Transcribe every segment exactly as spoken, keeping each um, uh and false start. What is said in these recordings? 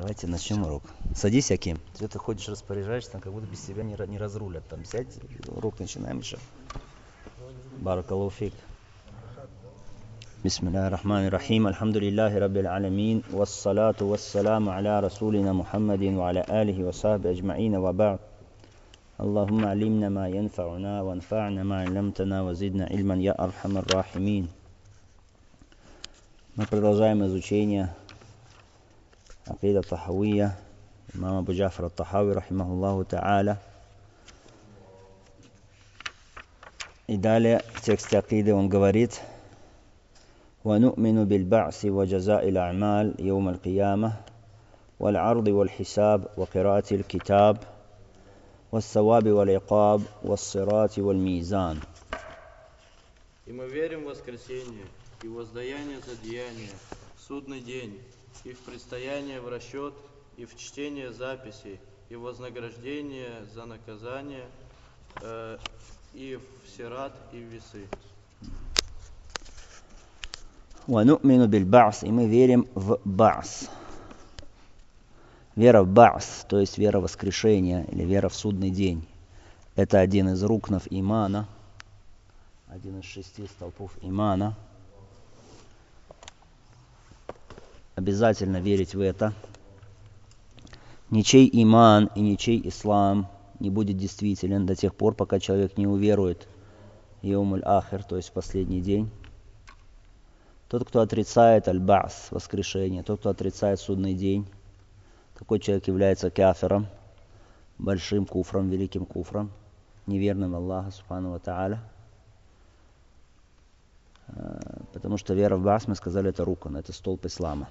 Давайте начнем урок. Садись, Аким. Где ты ходишь, распоряжаешься, там как будто без тебя не, не разрулят. Там сядь, урок начинаем еще. Баракаллаху фик. Бисмиллахи рахмани рахим. Альхамдулиллахи раббил аламин. Вассалату вассаламу аля расулина Мухаммадин ва аля алихи ва сахби аджмаина ва ба'д. Аллахумма алимна ма янфа'уна ва анфa'на ма алламтана ва зидна ильман я архамар рахимин. Мы продолжаем изучение Акида Тахавия имама Абу Джафар ат-Тахави, рахимахуллаху та'аля. И далее в тексте Акиды он говорит: وَنُؤْمِنُ بِالْبَعْثِ وَجَزَاءِ الْأَعْمَالِ يَوْمَ الْقِيَامَةِ وَالْعَرْضِ وَالْحِسَابِ وَقِرَاءَةِ الْكِتَابِ وَالثَّوَابِ وَالْعِقَابِ وَالصِّرَاطِ وَالْمِيزَانِ. И мы верим в воскресение и воздаяние за деяния, в судный день, и в предстояние в расчет, и в чтение записей, и в вознаграждение за наказание, э, и в сират, и в весы. وَنُؤْمِنُ بِالْبَعْثِ. И мы верим в Ба'с. Вера в Ба'с, то есть вера в воскрешение, или вера в судный день. Это один из рукнов имана, один из шести столпов имана. Обязательно верить в это. Ничей иман и ничей ислам не будет действителен до тех пор, пока человек не уверует в Йаумуль Ахир, то есть в последний день. Тот, кто отрицает аль-Ба'с, воскрешение, тот, кто отрицает судный день, такой человек является кафиром, большим куфром, великим куфром, неверным Аллаху Субхану ва Тааля. Потому что вера в Ба'с, мы сказали, это рукан, это столб ислама.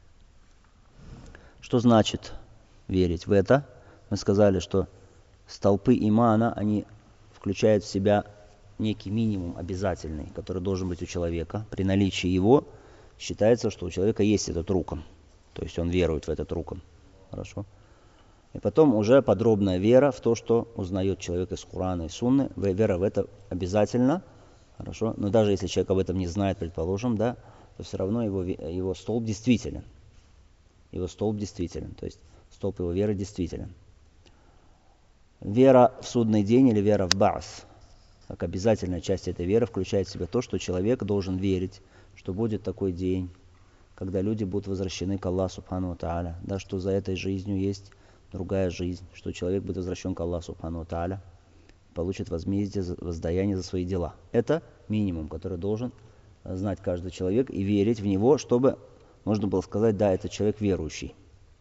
Что значит верить в это? Мы сказали, что столпы имана, они включают в себя некий минимум обязательный, который должен быть у человека. При наличии его считается, что у человека есть этот рукан. То есть он верует в этот рукан. Хорошо. И потом уже подробная вера в то, что узнает человек из Курана и Сунны. Вера в это обязательно. Хорошо. Но даже если человек об этом не знает, предположим, да, то все равно его, его столб действителен. Его столб действителен. То есть столб его веры действителен. Вера в судный день или вера в Ба'с, как обязательная часть этой веры, включает в себя то, что человек должен верить, что будет такой день, когда люди будут возвращены к Аллаху Субхану ва Тааля, да, что за этой жизнью есть другая жизнь, что человек будет возвращен к Аллаху Субхану ва Тааля, получит возмездие, воздаяние за свои дела. Это минимум, который должен знать каждый человек и верить в него, чтобы можно было сказать: да, это человек верующий.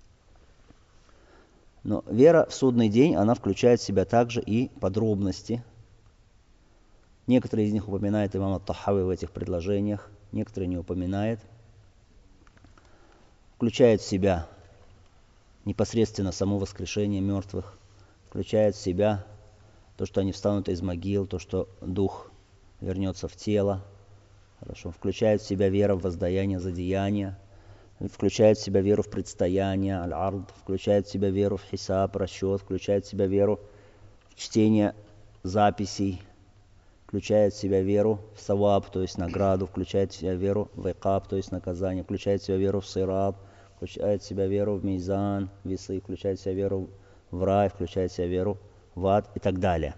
Но вера в судный день, она включает в себя также и подробности. Некоторые из них упоминает имам ат-Тахави в этих предложениях, некоторые не упоминает. Включает в себя непосредственно само воскрешение мертвых, включает в себя то, что они встанут из могил, то, что дух вернется в тело. Хорошо. Включает в себя вера в воздаяние за деяния, включает в себя веру в предстояние, аль-ард, включает в себя веру в хисаб, расчет, включает в себя веру в чтение записей, включает в себя веру в саваб, то есть награду, включает в себя веру в икаб, то есть наказание, включает в себя веру в сират, включает в себя веру в мизан, весы, включает в себя веру в рай, включает в себя веру в ад и так далее.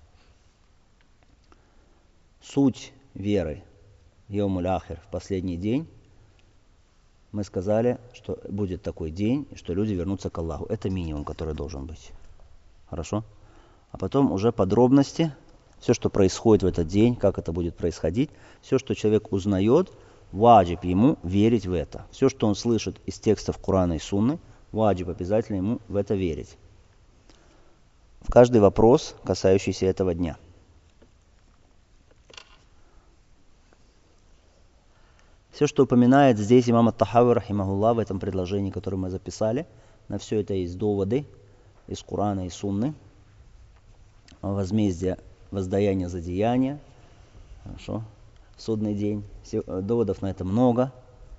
Суть веры в Йаумуль Ахир, в последний день, мы сказали, что будет такой день, что люди вернутся к Аллаху. Это минимум, который должен быть. Хорошо? А потом уже подробности, все, что происходит в этот день, как это будет происходить, все, что человек узнает, ваджиб ему верить в это. Все, что он слышит из текстов Курана и Сунны, ваджиб обязательно ему в это верить. В каждый вопрос, касающийся этого дня. Все, что упоминает здесь имам ат-Тахави, рахимахуллах, в этом предложении, которое мы записали, на все это есть доводы из Курана и Сунны. Возмездие, воздаяние за деяния. Хорошо. Судный день. Доводов на это много.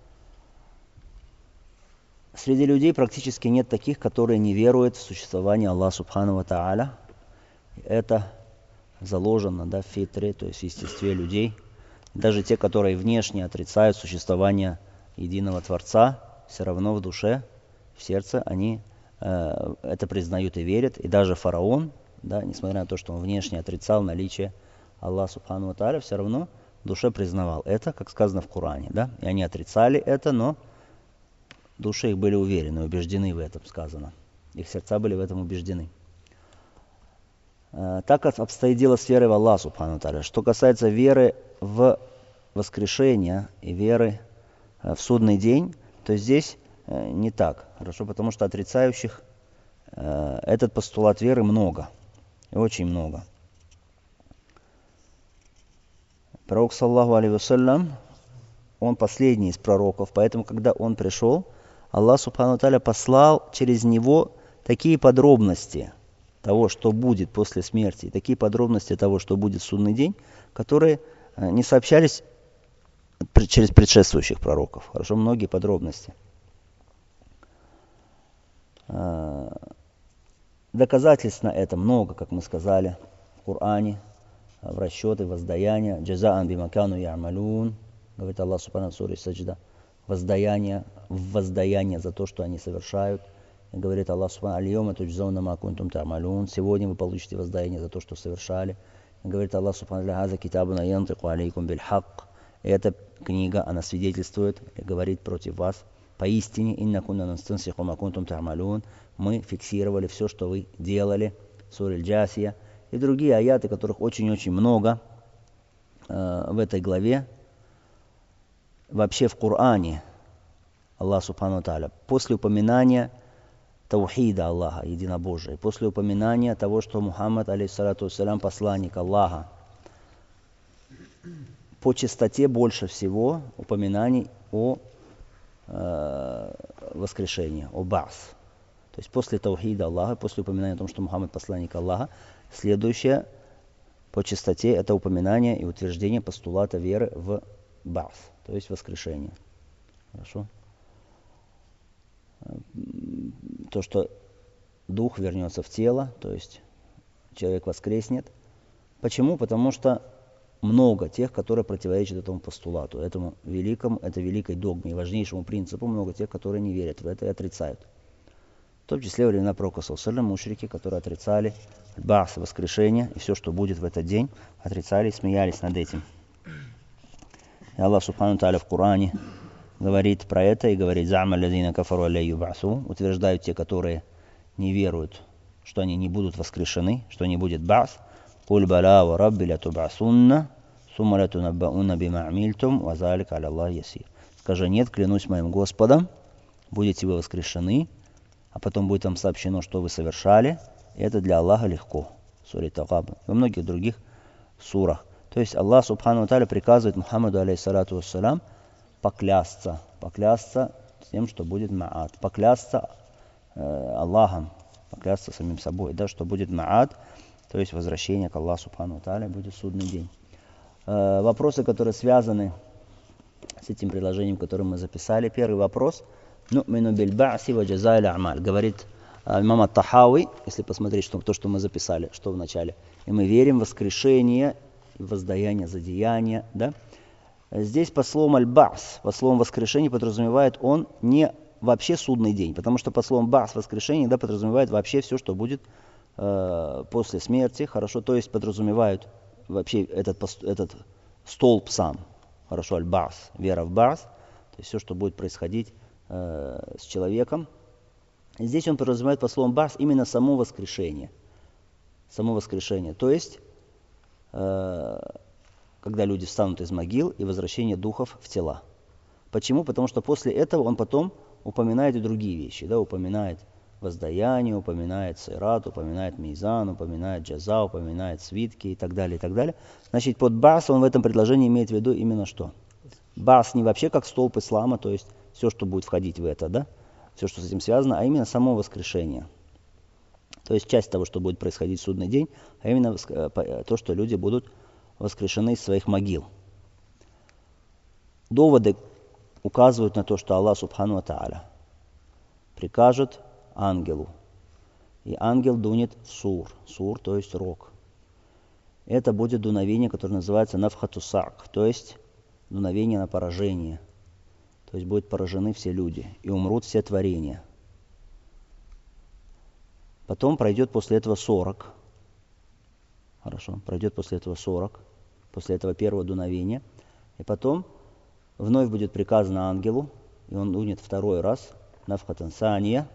Среди людей практически нет таких, которые не веруют в существование Аллаха Субхану ва Тааля. Это заложено, да, в фитре, то есть в естестве людей. Даже те, которые внешне отрицают существование единого Творца, все равно в душе в сердце, они э, это признают и верят. И даже фараон, да, несмотря на то, что он внешне отрицал наличие Аллаха Субхану ва Тааля, все равно в душе признавал это, как сказано в Коране. Да? И они отрицали это, но души их были уверены, убеждены в этом, сказано. Их сердца были в этом убеждены. Э, так обстоит дело с верой в Аллаха Субхану ва Тааля. Что касается веры в воскрешение и веры э, в судный день, то здесь э, не так. Хорошо, потому что отрицающих э, этот постулат веры много. И очень много. Пророк, саллаллаху алейхи вассалям, он последний из пророков, поэтому, когда он пришел, Аллах Субхану ва Тааля послал через него такие подробности того, что будет после смерти, такие подробности того, что будет в судный день, которые не сообщались через предшествующих пророков. Хорошо, многие подробности. Доказательств на это много, как мы сказали, в Коране, в расчеты, воздаяния. Джазаан бимакану я'малун, говорит Аллах Субхану в суре Саджда. Воздаяние, воздаяние за то, что они совершают. И говорит Аллах Субхану: аль-йома туджзауна ма кунтум та'малун. Сегодня вы получите воздаяние за то, что совершали. И говорит Аллах Субхану: хаза китабуна янтику алейкум биль-хак. Эта книга, она свидетельствует и говорит против вас. Поистине, инна кунна настансиху ма кунтум та'малун. Мы фиксировали все, что вы делали. Сура Аль-Джасия. И другие аяты, которых очень-очень много э, в этой главе. Вообще в Коране Аллах Субхану ва Тааля после упоминания таухида Аллаха, единобожия, после упоминания того, что Мухаммад, алейхиссалату вассалям, посланник Аллаха, по частоте больше всего упоминаний о э, воскрешении, о баас. То есть после таухида Аллаха, после упоминания о том, что Мухаммад посланник Аллаха, следующее по частоте это упоминание и утверждение постулата веры в баас, то есть воскрешение. Хорошо? То, что дух вернется в тело, то есть человек воскреснет. Почему? Потому что много тех, которые противоречат этому постулату, этому великому, этой великой догме и важнейшему принципу, много тех, которые не верят в это и отрицают. В том числе во времена пророка саллаллаху алейхи ва саллям, мушрики, которые отрицали баас, воскрешение, и все, что будет в этот день, отрицали и смеялись над этим. И Аллах Субхану ва Тааля в Коране говорит про это и говорит: «Зама лазина кафару алля юбасу», утверждают те, которые не веруют, что они не будут воскрешены, что не будет баас. «Куль бала ва рабби ля тубасунна, сумма ля тунаббауна бима амильтум, ва залик аля Аллах ясир». Скажи: нет, клянусь моим Господом, будете вы воскрешены, а потом будет вам сообщено, что вы совершали, и это для Аллаха легко. Сура Тагаб. И во многих других сурах. То есть Аллах Субхану ва Тааля приказывает Мухаммаду, алейхиссалату вассалям, поклясться, поклясться тем, что будет маат, поклясться э, Аллахом, поклясться самим собой, да, что будет маат, то есть возвращение к Аллаху Субхану ва Тааля, будет судный день. Э, вопросы, которые связаны с этим предложением, которое мы записали. Первый вопрос: «Ну'мину биль ба'си ва джаза'i аль-а'маль». Говорит э, имам ат-Тахави, если посмотреть что, то, что мы записали, что в начале. И мы верим в воскрешение и воздаяние за деяния, да. Здесь по словам аль-баас, по словам воскрешение подразумевает он не вообще судный день, потому что по словам баас, воскрешение, да, подразумевает вообще все, что будет э, после смерти, хорошо, то есть подразумевают вообще этот, этот столб сам, хорошо, аль-баас, вера в баас, то есть все, что будет происходить э, с человеком. Здесь он подразумевает по словам баас именно само воскрешение, само воскрешение, то есть э, когда люди встанут из могил и возвращение духов в тела. Почему? Потому что после этого он потом упоминает и другие вещи. Да? Упоминает воздаяние, упоминает сират, упоминает мизан, упоминает джаза, упоминает свитки и так далее, и так далее. Значит, под баас он в этом предложении имеет в виду именно что? Баас не вообще как столб ислама, то есть все, что будет входить в это, да? Все, что с этим связано, а именно само воскрешение. То есть часть того, что будет происходить в судный день, а именно то, что люди будут воскрешены из своих могил. Доводы указывают на то, что Аллах Субхану ва Тааля прикажет ангелу, и ангел дунет в сур, сур, то есть рог. Это будет дуновение, которое называется нафхатусак, то есть дуновение на поражение. То есть будут поражены все люди, и умрут все творения. Потом пройдет после этого сорок. Хорошо, пройдет после этого сорок, после этого первого дуновения. И потом вновь будет приказано ангелу, и он дунет второй раз, нафхатан сания.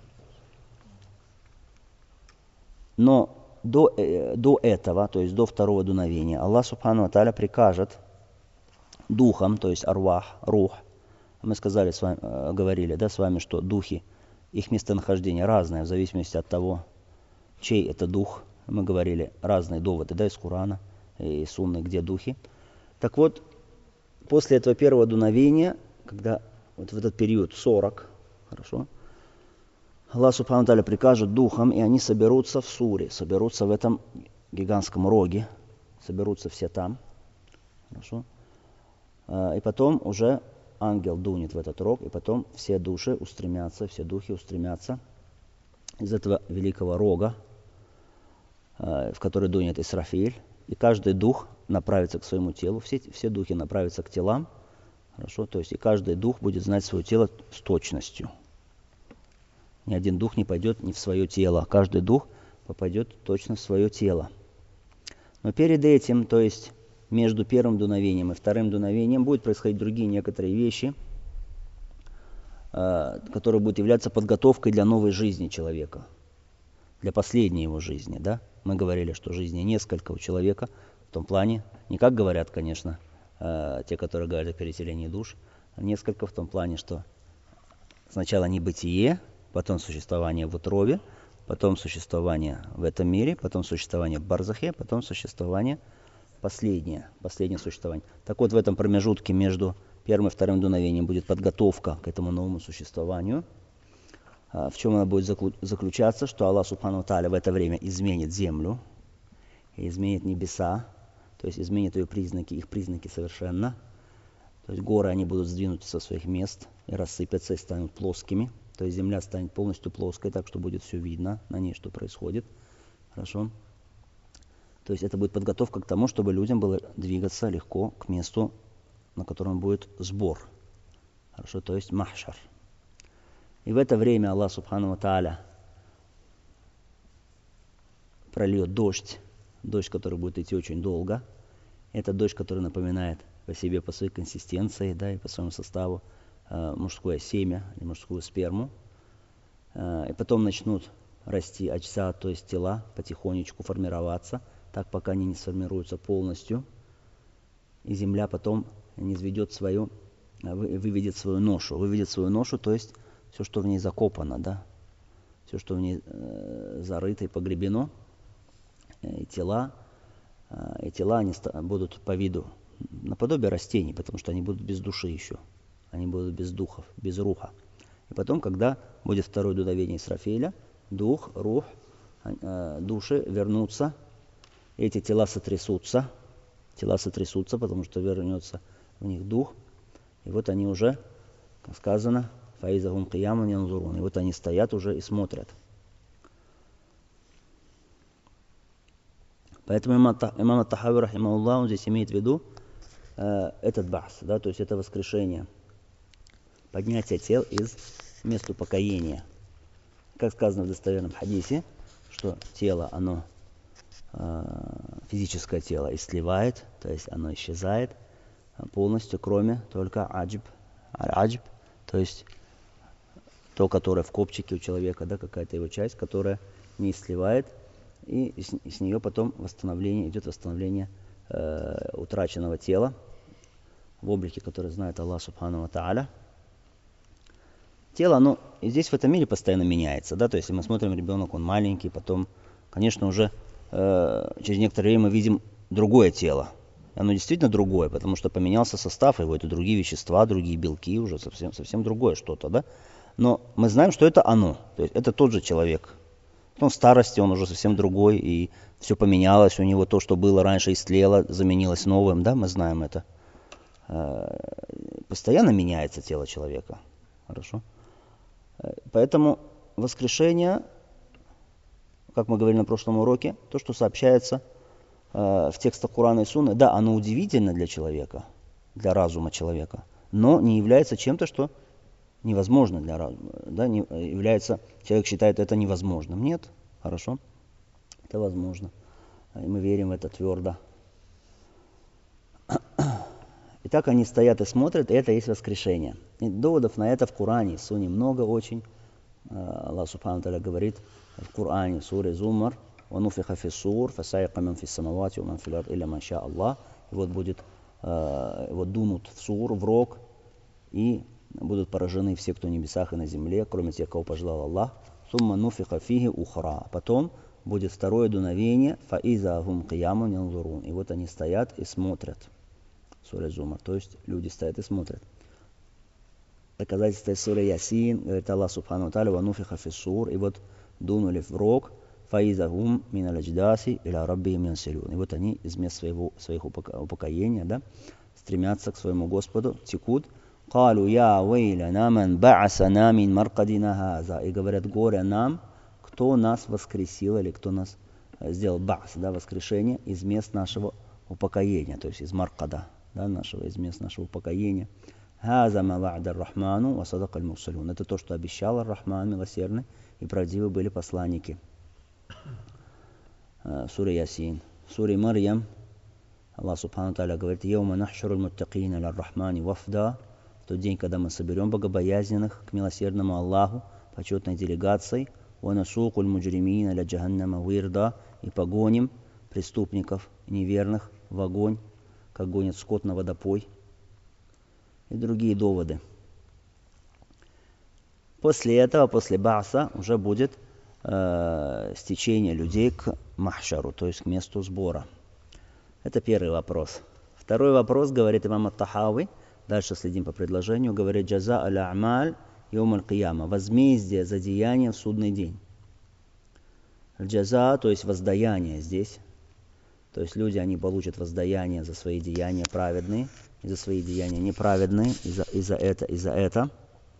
Но до, э, до этого, то есть до второго дуновения, Аллах Субхану ва Тааля прикажет духам, то есть арвах, рух. Мы сказали с вами, э, говорили, да, с вами, что духи, их местонахождение разное в зависимости от того, чей это дух. Мы говорили разные доводы, да, из Корана и Сунны, где духи. Так вот, после этого первого дуновения, когда вот в этот период сорок, хорошо, Аллах Субхану Тааля прикажет духам, и они соберутся в суре, соберутся в этом гигантском роге, соберутся все там, хорошо. И потом уже ангел дунет в этот рог, и потом все души устремятся, все духи устремятся из этого великого рога, в который дунет Исрафиль, и каждый дух направится к своему телу, все, все духи направятся к телам, хорошо, то есть и каждый дух будет знать свое тело с точностью. Ни один дух не пойдет не в свое тело, каждый дух попадет точно в свое тело. Но перед этим, то есть между первым дуновением и вторым дуновением, будут происходить другие некоторые вещи, которые будут являться подготовкой для новой жизни человека, для последней его жизни, да? Мы говорили, что жизни несколько у человека, в том плане, не как говорят, конечно, те, которые говорят о переселении душ, а несколько в том плане, что сначала небытие, потом существование в утробе, потом существование в этом мире, потом существование в барзахе, потом существование последнее, последнее существование. Так вот, в этом промежутке между первым и вторым дуновением будет подготовка к этому новому существованию. В чем она будет заключаться? Что Аллах Субхану ва Тааля в это время изменит землю, и изменит небеса, то есть изменит ее признаки, их признаки совершенно. То есть горы, они будут сдвинуты со своих мест и рассыпятся, и станут плоскими. То есть земля станет полностью плоской, так что будет все видно на ней, что происходит. Хорошо? То есть это будет подготовка к тому, чтобы людям было двигаться легко к месту, на котором будет сбор. Хорошо? То есть махшар. И в это время Аллах Субхану ва Тааля прольет дождь, дождь, который будет идти очень долго. Это дождь, который напоминает по себе, по своей консистенции, да, и по своему составу э, мужское семя или мужскую сперму. Э, и потом начнут расти аджса, то есть тела, потихонечку формироваться, так пока они не сформируются полностью. И земля потом низведет свою, выведет свою ношу, выведет свою ношу, то есть все, что в ней закопано, да, все, что в ней э, зарыто и погребено, и тела, э, и тела они ста- будут по виду наподобие растений, потому что они будут без души еще, они будут без духов, без руха. И потом, когда будет второе дуновение Исрафиля, дух, рух, э, души вернутся, эти тела сотрясутся, тела сотрясутся, потому что вернется в них дух, и вот они уже, как сказано, фаизахум киямун янзурун. И вот они стоят уже и смотрят. Поэтому имам ат-Тахави, рахимахуллах, он здесь имеет в виду э, этот бахс, да, то есть это воскрешение, поднятие тел из места упокоения. Как сказано в достоверном хадисе, что тело, оно, э, физическое тело, исливает, то есть оно исчезает полностью, кроме только аджб, аджб, то есть то, которое в копчике у человека, да, какая-то его часть, которая не сливает, и с, и с нее потом восстановление, идет восстановление э, утраченного тела в облике, который знает Аллах Субхану ва Тааля. Тело, оно и здесь в этом мире постоянно меняется, да, то есть если мы смотрим, ребенок, он маленький, потом, конечно, уже э, через некоторое время мы видим другое тело. Оно действительно другое, потому что поменялся состав его, это другие вещества, другие белки, уже совсем, совсем другое что-то, да. Но мы знаем, что это оно, то есть это тот же человек. Он в старости, он уже совсем другой, и все поменялось, у него то, что было раньше истлело, заменилось новым, да, мы знаем это. Постоянно меняется тело человека, хорошо. Поэтому воскрешение, как мы говорили на прошлом уроке, то, что сообщается в текстах Корана и Сунны, да, оно удивительно для человека, для разума человека, но не является чем-то, что невозможно для разума, да, не, является, человек считает это невозможным. Нет, Хорошо? Это возможно. И мы верим в это твердо. Итак, они стоят и смотрят, и это есть воскрешение. И доводов на это в Коране, в Суне много очень. Аллах Субхану Тааля говорит в Коране, в суре Зумар, «Вануфиха фи сур, фасайка ман фи самавати, ман фи лард, илля ман ша Аллах». И вот будет, вот дунут в сур, в рог, и будут поражены все, кто в небесах и на земле, кроме тех, кого пожелал Аллах. «Сумма нуфиха фихи ухра». Потом будет второе дуновение, «Фаиза гум киямун янзурун». И вот они стоят и смотрят. Сура Зумар, то есть люди стоят и смотрят. Доказательство из суры Ясин, говорит Аллах Субхану Тааля, «Вануфиха фи сур». И вот дунули в рог, «Фаиза гум мин аль-адждаси иля раббихим янсилюн». И вот они из мест своего, своих упокоения, да, стремятся к своему Господу, текут. «Калу я вейляна ман ба'асана мин маркадина хаза». И говорят, горе нам, кто нас воскресил, или кто нас сделал ба'с, да, воскрешение из мест нашего упокоения, то есть из маркада, да, нашего, из мест нашего упокоения. «Хаза ма ва'да ар-Рахману ва садака аль-мурсалюн». Это то, что обещал ар-Рахман, милосердный, и правдивы были посланники. Сура Ясин. В суре Марьям Аллах Субхану Тааля говорит, «Яума нахшуру аль-муттакина ля-ар-Рахмани вафда». В тот день, когда мы соберем богобоязненных к милосердному Аллаху почетной делегацией, «Ва насуку аль-муджримина ля-джаханнама вирда». И погоним преступников неверных в огонь, как гонит скот на водопой. И другие доводы. После этого, после Бааса, уже будет э, стечение людей к махшару, то есть к месту сбора. Это первый вопрос. Второй вопрос, говорит имам ат-Тахави, дальше следим по предложению, говорит, «Джаза аль-А'маль йом аль-Кияма». Возмездие за деяние в судный день. Джаза, то есть воздаяние здесь. То есть люди, они получат воздаяние за свои деяния праведные, и за свои деяния неправедные, и за, и за это, и за это.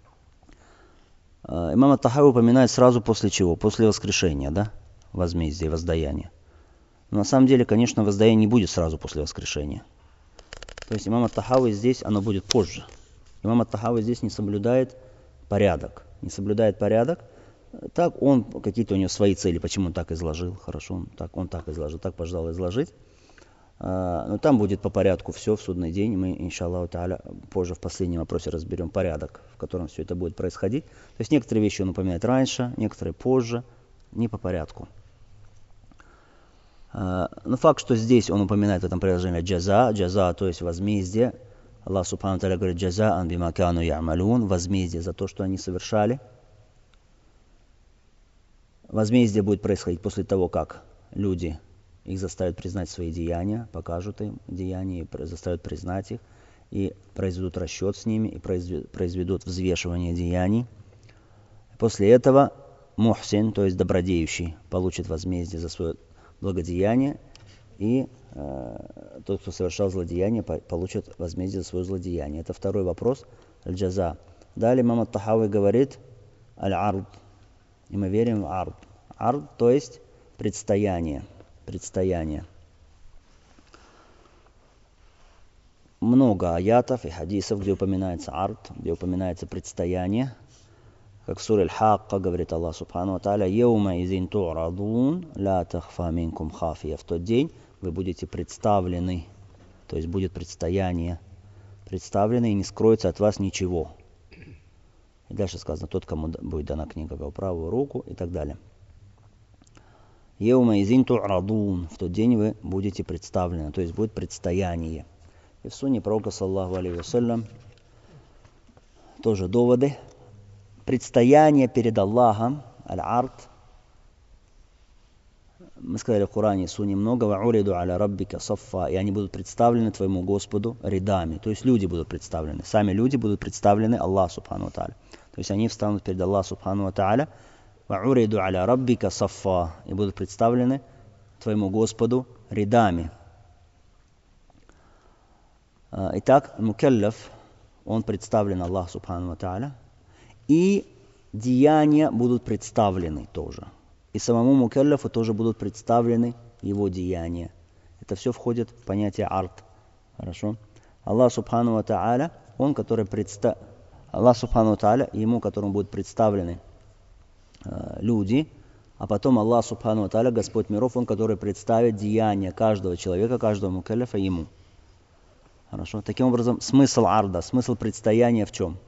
Имам ат-Тахави упоминает сразу после чего? После воскрешения, да? Возмездие, воздаяние. Но на самом деле, конечно, воздаяние не будет сразу после воскрешения. То есть имам ат-Тахави здесь, оно будет позже. Имам ат-Тахави здесь не соблюдает порядок. Не соблюдает порядок. Так он, какие-то у него свои цели, почему он так изложил, хорошо, он так, он так изложил, так пожелал изложить. Но там будет по порядку все в судный день. Мы, иншаллаху тааля, позже в последнем вопросе разберем порядок, в котором все это будет происходить. То есть некоторые вещи он упоминает раньше, некоторые позже, не по порядку. Но факт, что здесь он упоминает в этом предложении джаза, джаза, то есть возмездие. Аллах Субхану тааля говорит, джаза ан бима кану я'малун, возмездие за то, что они совершали. Возмездие будет происходить после того, как люди их заставят признать свои деяния, покажут им деяния, и заставят признать их, и произведут расчет с ними, и произведут взвешивание деяний. После этого мухсин, то есть добродеющий, получит возмездие за свое благодеяние, и э, тот, кто совершал злодеяние, получит возмездие за свое злодеяние. Это второй вопрос, аль-джаза. Далее имам ат-Тахави говорит, аль-ард. И мы верим в ард. Ард, то есть предстояние. Предстояние. Много аятов и хадисов, где упоминается ард, где упоминается предстояние. Как в суре Аль-Хакка говорит Аллах Субхану ва Тааля, «Яума изин ту'радун, ла тахфа минкум хафия». В тот день вы будете представлены, то есть будет предстояние, представлены, и не скроется от вас ничего. И дальше сказано, тот, кому будет дана книга по правую руку, и так далее. «Яума изин ту'радун». В тот день вы будете представлены, то есть будет предстояние. И в сунне пророка, саллаллаху алейхи вассалям, тоже доводы. Предстояние перед Аллахом, аль-ард. Мы сказали в Коране, сунне много, «Вa'уриду аля раббика саффа». И они будут представлены твоему Господу рядами. То есть люди будут представлены. Сами люди будут представлены Аллаху Субхану ва Тааля. То есть они встанут перед Аллахом Субхану ва Тааля. «Вa'уриду аля раббика саффа». И будут представлены твоему Господу рядами. Итак, мукаллаф, он представлен Аллаху Субхану ва Тааля. И деяния будут представлены тоже. И самому мукаллафу тоже будут представлены его деяния. Это все входит в понятие ард. Хорошо? Аллах Субхану ва Тааля, он, который предста... Аллах Субхану ва Тааля, ему, которому будут представлены э, люди, а потом Аллах Субхану ва Тааля, Господь миров, Он, который представит деяния каждого человека, каждого мукаллифа ему. Хорошо. Таким образом, смысл арда, смысл предстояния в чем?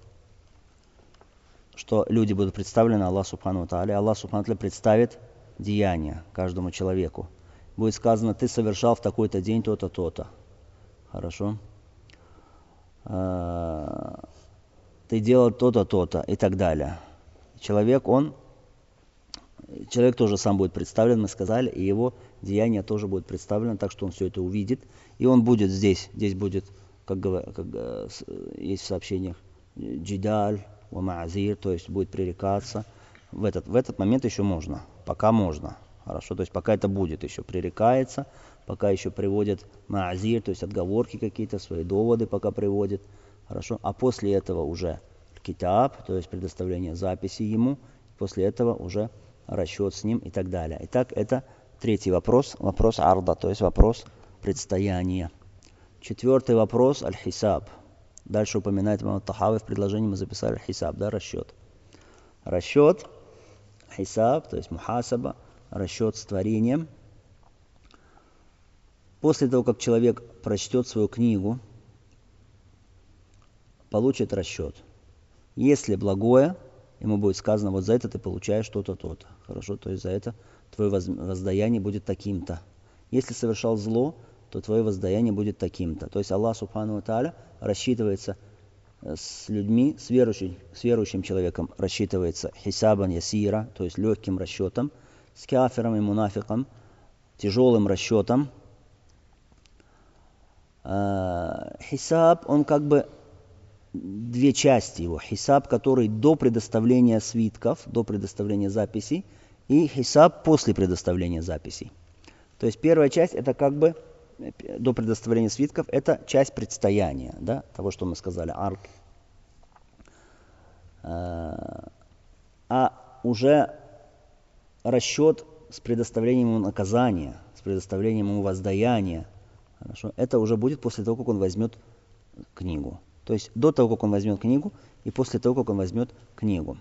Что люди будут представлены Аллаху Субхану ва Тааля, Аллах Субхану ва Тааля представит деяния каждому человеку. Будет сказано, ты совершал в такой-то день то-то, то-то. Хорошо. Ты делал то-то, то-то и так далее. Человек, он, человек тоже сам будет представлен, мы сказали, и его деяние тоже будет представлено, так что он все это увидит. И он будет здесь, здесь будет, как, как есть в сообщениях, джидаль, уамаазир, то есть будет пререкаться. В этот, в этот момент еще можно, пока можно. Хорошо, то есть пока это будет еще пререкается, пока еще приводит маазир, то есть отговорки какие-то, свои доводы пока приводит. Хорошо, а после этого уже китаб, то есть предоставление записи ему, после этого уже расчет с ним и так далее. Итак, это третий вопрос, вопрос арда, то есть вопрос предстояния. Четвертый вопрос аль-хисаб. Дальше упоминает имам Тахави, в предложении мы записали аль-хисаб, да, расчет. Расчет, хисаб, то есть мухасаба, расчет с творением. После того, как человек прочтет свою книгу, получит расчет. Если благое, ему будет сказано, вот за это ты получаешь то-то, то-то. Хорошо, то есть за это твое воздаяние будет таким-то. Если совершал зло, то твое воздаяние будет таким-то. То есть Аллах Субхану ва Тааля рассчитывается с людьми, с верующим, с верующим человеком рассчитывается хисабан ясира, то есть легким расчетом, с кафиром и мунафиком, тяжелым расчетом. Хисаб, он как бы две части его. Хисаб, который до предоставления свитков, до предоставления записей, и хисаб после предоставления записей. То есть первая часть, это как бы до предоставления свитков, это часть предстояния, да, того, что мы сказали, арк. А уже расчет с предоставлением ему наказания, с предоставлением ему воздаяния, хорошо, это уже будет после того, как он возьмет книгу. То есть до того, как он возьмет книгу, и после того, как он возьмет книгу.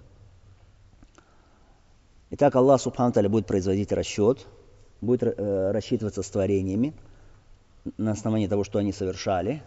Итак, Аллах Субхану ва Тааля будет производить расчет, будет э, рассчитываться с творениями на основании того, что они совершали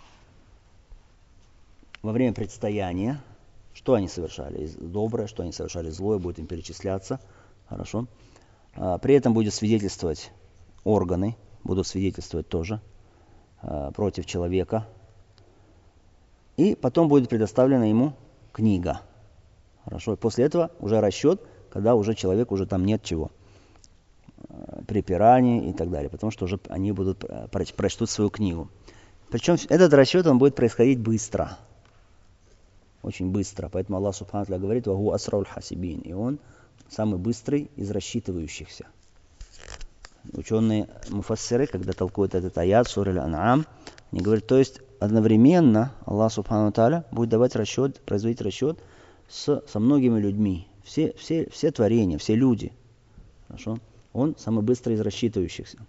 во время предстояния, что они совершали доброе, что они совершали злое, будет им перечисляться. Хорошо. А, при этом будет свидетельствовать органы, будут свидетельствовать тоже а, против человека. И потом будет предоставлена ему книга. Хорошо. И после этого уже расчет, когда уже человек, уже там нет чего. Припираний и так далее. Потому что уже они будут прочтут свою книгу. Причем этот расчет, он будет происходить быстро. Очень быстро. Поэтому Аллах Субхану ва Тааля говорит: «Ваху асрауль хасибин». И он самый быстрый из рассчитывающихся. Ученые муфассиры, когда толкуют этот аят, сура Аль-Ан'ам, они говорят, то есть одновременно Аллах Субхану ва Тааля будет давать расчет, производить расчет с, со многими людьми. Все, все, все творения, все люди. Хорошо? Он самый быстрый из рассчитывающихся.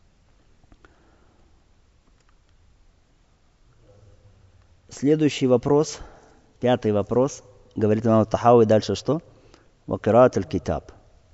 Следующий вопрос, пятый вопрос, говорит имам Тахави дальше что? Вакираат аль-китаб.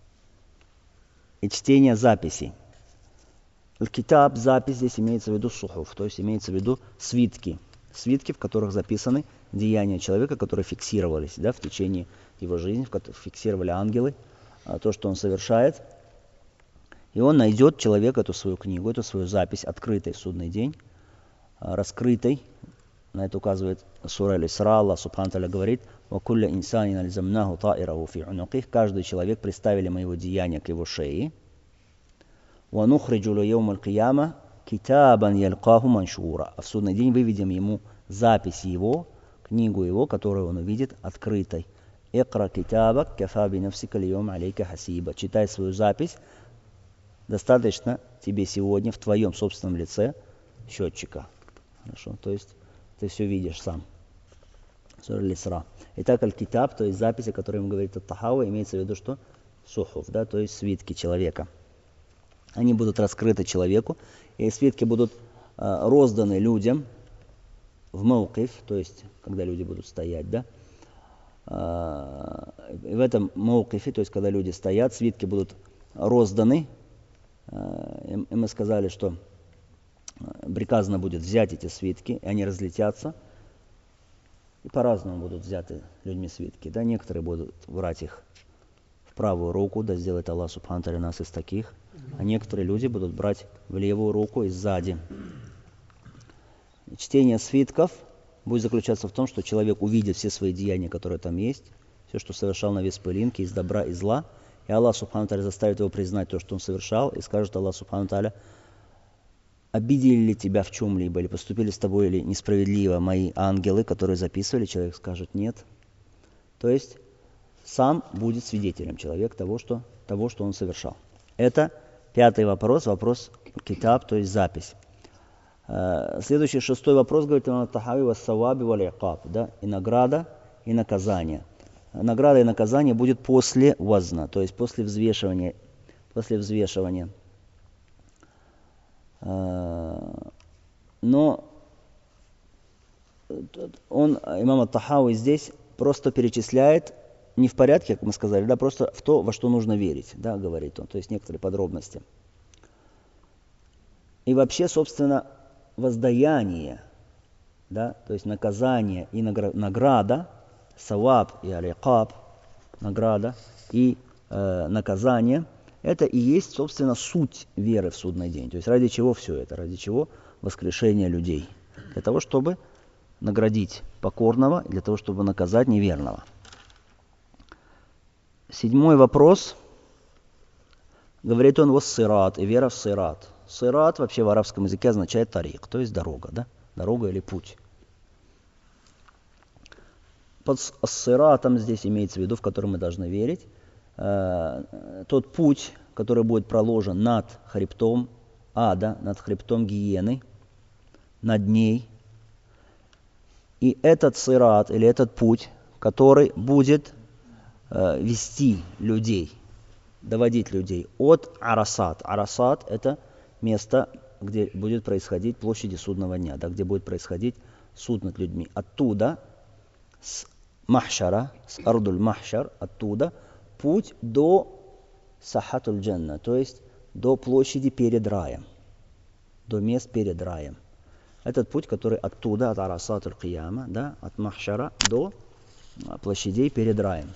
И чтение записей. Аль-китаб, запись, здесь имеется в виду сухуф, то есть имеется в виду свитки. Свитки, в которых записаны деяния человека, которые фиксировались, да, в течение его жизни, в которых фиксировали ангелы, то, что он совершает. И он найдет, человек, эту свою книгу, эту свою запись, открытой в судный день, раскрытой. На это указывает сура Аль-Исра. Аллах Субхану ва Тааля говорит: «Вакулля инсанин альзамнаху таираху фи унуких». Каждый человек представили мы его деяния к его шее. «Ва нухриджу лу яум аль-кияма китабан ялькаху маншура». А в судный день выведем ему запись его, книгу его, которую он увидит открытой. «Икра китабак кафа би нафсика льяум алейка хасиба». Читай свою запись. Достаточно тебе сегодня в твоем собственном лице счетчика. Хорошо, то есть ты все видишь сам. Сура Аль-Исра. Итак, аль-китаб, то есть записи, о которой ему говорит Ат-Тахави, имеется в виду что? Сухуф, да, то есть свитки человека. Они будут раскрыты человеку, и свитки будут э, розданы людям в маукиф, то есть когда люди будут стоять, да, И в этом маукифе, то есть когда люди стоят, свитки будут розданы, и мы сказали, что приказано будет взять эти свитки, и они разлетятся, и по-разному будут взяты людьми свитки. Да? Некоторые будут брать их в правую руку, да сделает Аллах Субхану ва Тааля нас из таких, а некоторые люди будут брать в левую руку и сзади. Чтение свитков будет заключаться в том, что человек увидит все свои деяния, которые там есть, все, что совершал на вес пылинки, из добра и зла, и Аллах Субхану ва Тааля заставит его признать то, что он совершал, и скажет Аллах Субхану ва Тааля: обидели ли тебя в чем-либо, или поступили с тобой или несправедливо мои ангелы, которые записывали? Человек скажет нет. То есть сам будет свидетелем человек того, что, того, что он совершал. Это пятый вопрос, вопрос китаб, то есть запись. Следующий, шестой вопрос, говорит имам ат-Тахави: вассаваби валь-икаб, да, и награда, и наказание. Награда и наказание будет после вазна, то есть после взвешивания. После взвешивания. Но он, имам ат-Тахави, здесь просто перечисляет, не в порядке, как мы сказали, да, просто в то, во что нужно верить, да, говорит он, то есть некоторые подробности. И вообще, собственно, воздаяние, да, то есть наказание и награда, саваб и аль-икаб, награда и э, наказание, это и есть, собственно, суть веры в судный день. То есть ради чего все это? Ради чего воскрешение людей? Для того, чтобы наградить покорного, для того, чтобы наказать неверного. Седьмой вопрос. Говорит он: воссират, и вера в сират. Сират вообще в арабском языке означает тарик, то есть дорога, да? Дорога или путь. Под сиратом здесь имеется в виду, в который мы должны верить, тот путь, который будет проложен над хребтом ада, над хребтом гиены, над ней. И этот сират, или этот путь, который будет э, вести людей, доводить людей от Арасат. Арасат – это место, где будет происходить площади судного дня, да, где будет происходить суд над людьми. Оттуда, с Махшара, с Ардуль Махшар, оттуда путь до Сахатуль Джанна, то есть до площади перед раем, до мест перед раем. Этот путь, который оттуда, от Арасатуль Кияма, да, от Махшара до площадей перед раем,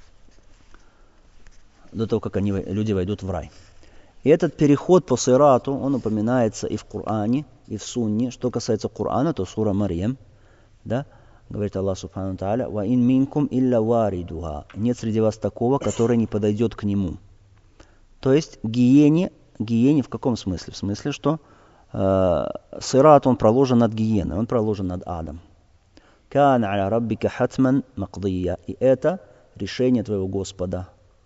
до того, как они, люди войдут в рай. И этот переход по сирату, он упоминается и в Коране, и в Сунне. Что касается Корана, то сура Марьям, да, говорит Аллах Субхану ва Тааля: «Ва ин минкум илля варидуха». Нет среди вас такого, который не подойдет к нему. То есть гиене, гиене в каком смысле? В смысле, что э, сират, он проложен над гиеной, он проложен над адом. «Кан аля раббика хатман мақдия». И это решение твоего Господа,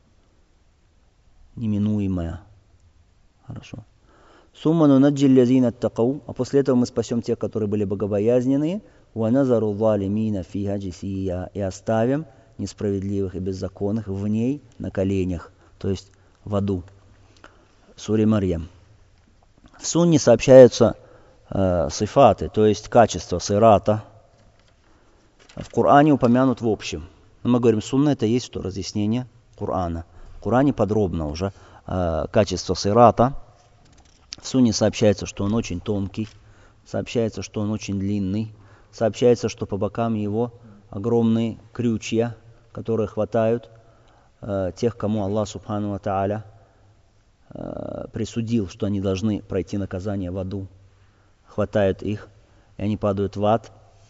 неминуемое. Хорошо. «Сумма нунаджи ллазина аттақау». А после этого мы спасем тех, которые были богобоязненные. «Ва назару залимина фиха джисия». И оставим несправедливых и беззаконных в ней на коленях, то есть в аду. Суре Марьям. В Сунне сообщаются э, сифаты, то есть качества сирата. В Коране упомянут в общем. Но мы говорим, сунна — это есть что? Разъяснение Корана. В Коране подробно уже э, качество сирата. В Сунне сообщается, что он очень тонкий, сообщается, что он очень длинный, сообщается, что по бокам его огромные крючья, которые хватают э, тех, кому Аллах Субхану ва Тааля э, присудил, что они должны пройти наказание в аду. Хватают их, и они падают в ад.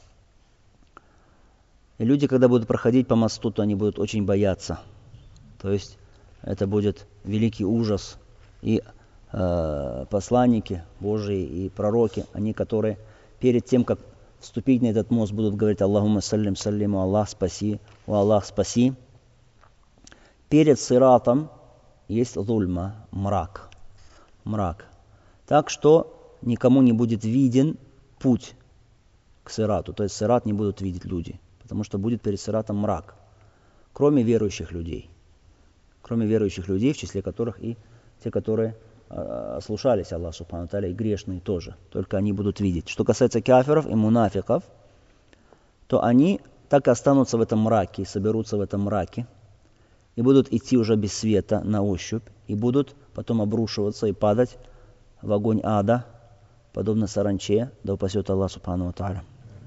И люди, когда будут проходить по мосту, то они будут очень бояться. То есть это будет великий ужас. И э, посланники Божии и пророки, они, которые перед тем, как вступить на этот мост, будут говорить: «Аллахумма саллим саллиму», «Аллах спаси», «О Аллах спаси». Перед сиратом есть зульма, мрак. Мрак. Так что никому не будет виден путь к сирату. То есть сират не будут видеть люди, потому что будет перед сиратом мрак. Кроме верующих людей. Кроме верующих людей, в числе которых и те, которые э, ослушались Аллаха Субхану ва Тааля, и грешные тоже. Только они будут видеть. Что касается кафиров и мунафиков, то они так и останутся в этом мраке, и соберутся в этом мраке, и будут идти уже без света на ощупь, и будут потом обрушиваться и падать в огонь ада, подобно саранче, да упасет Аллах Субхану ва Тааля.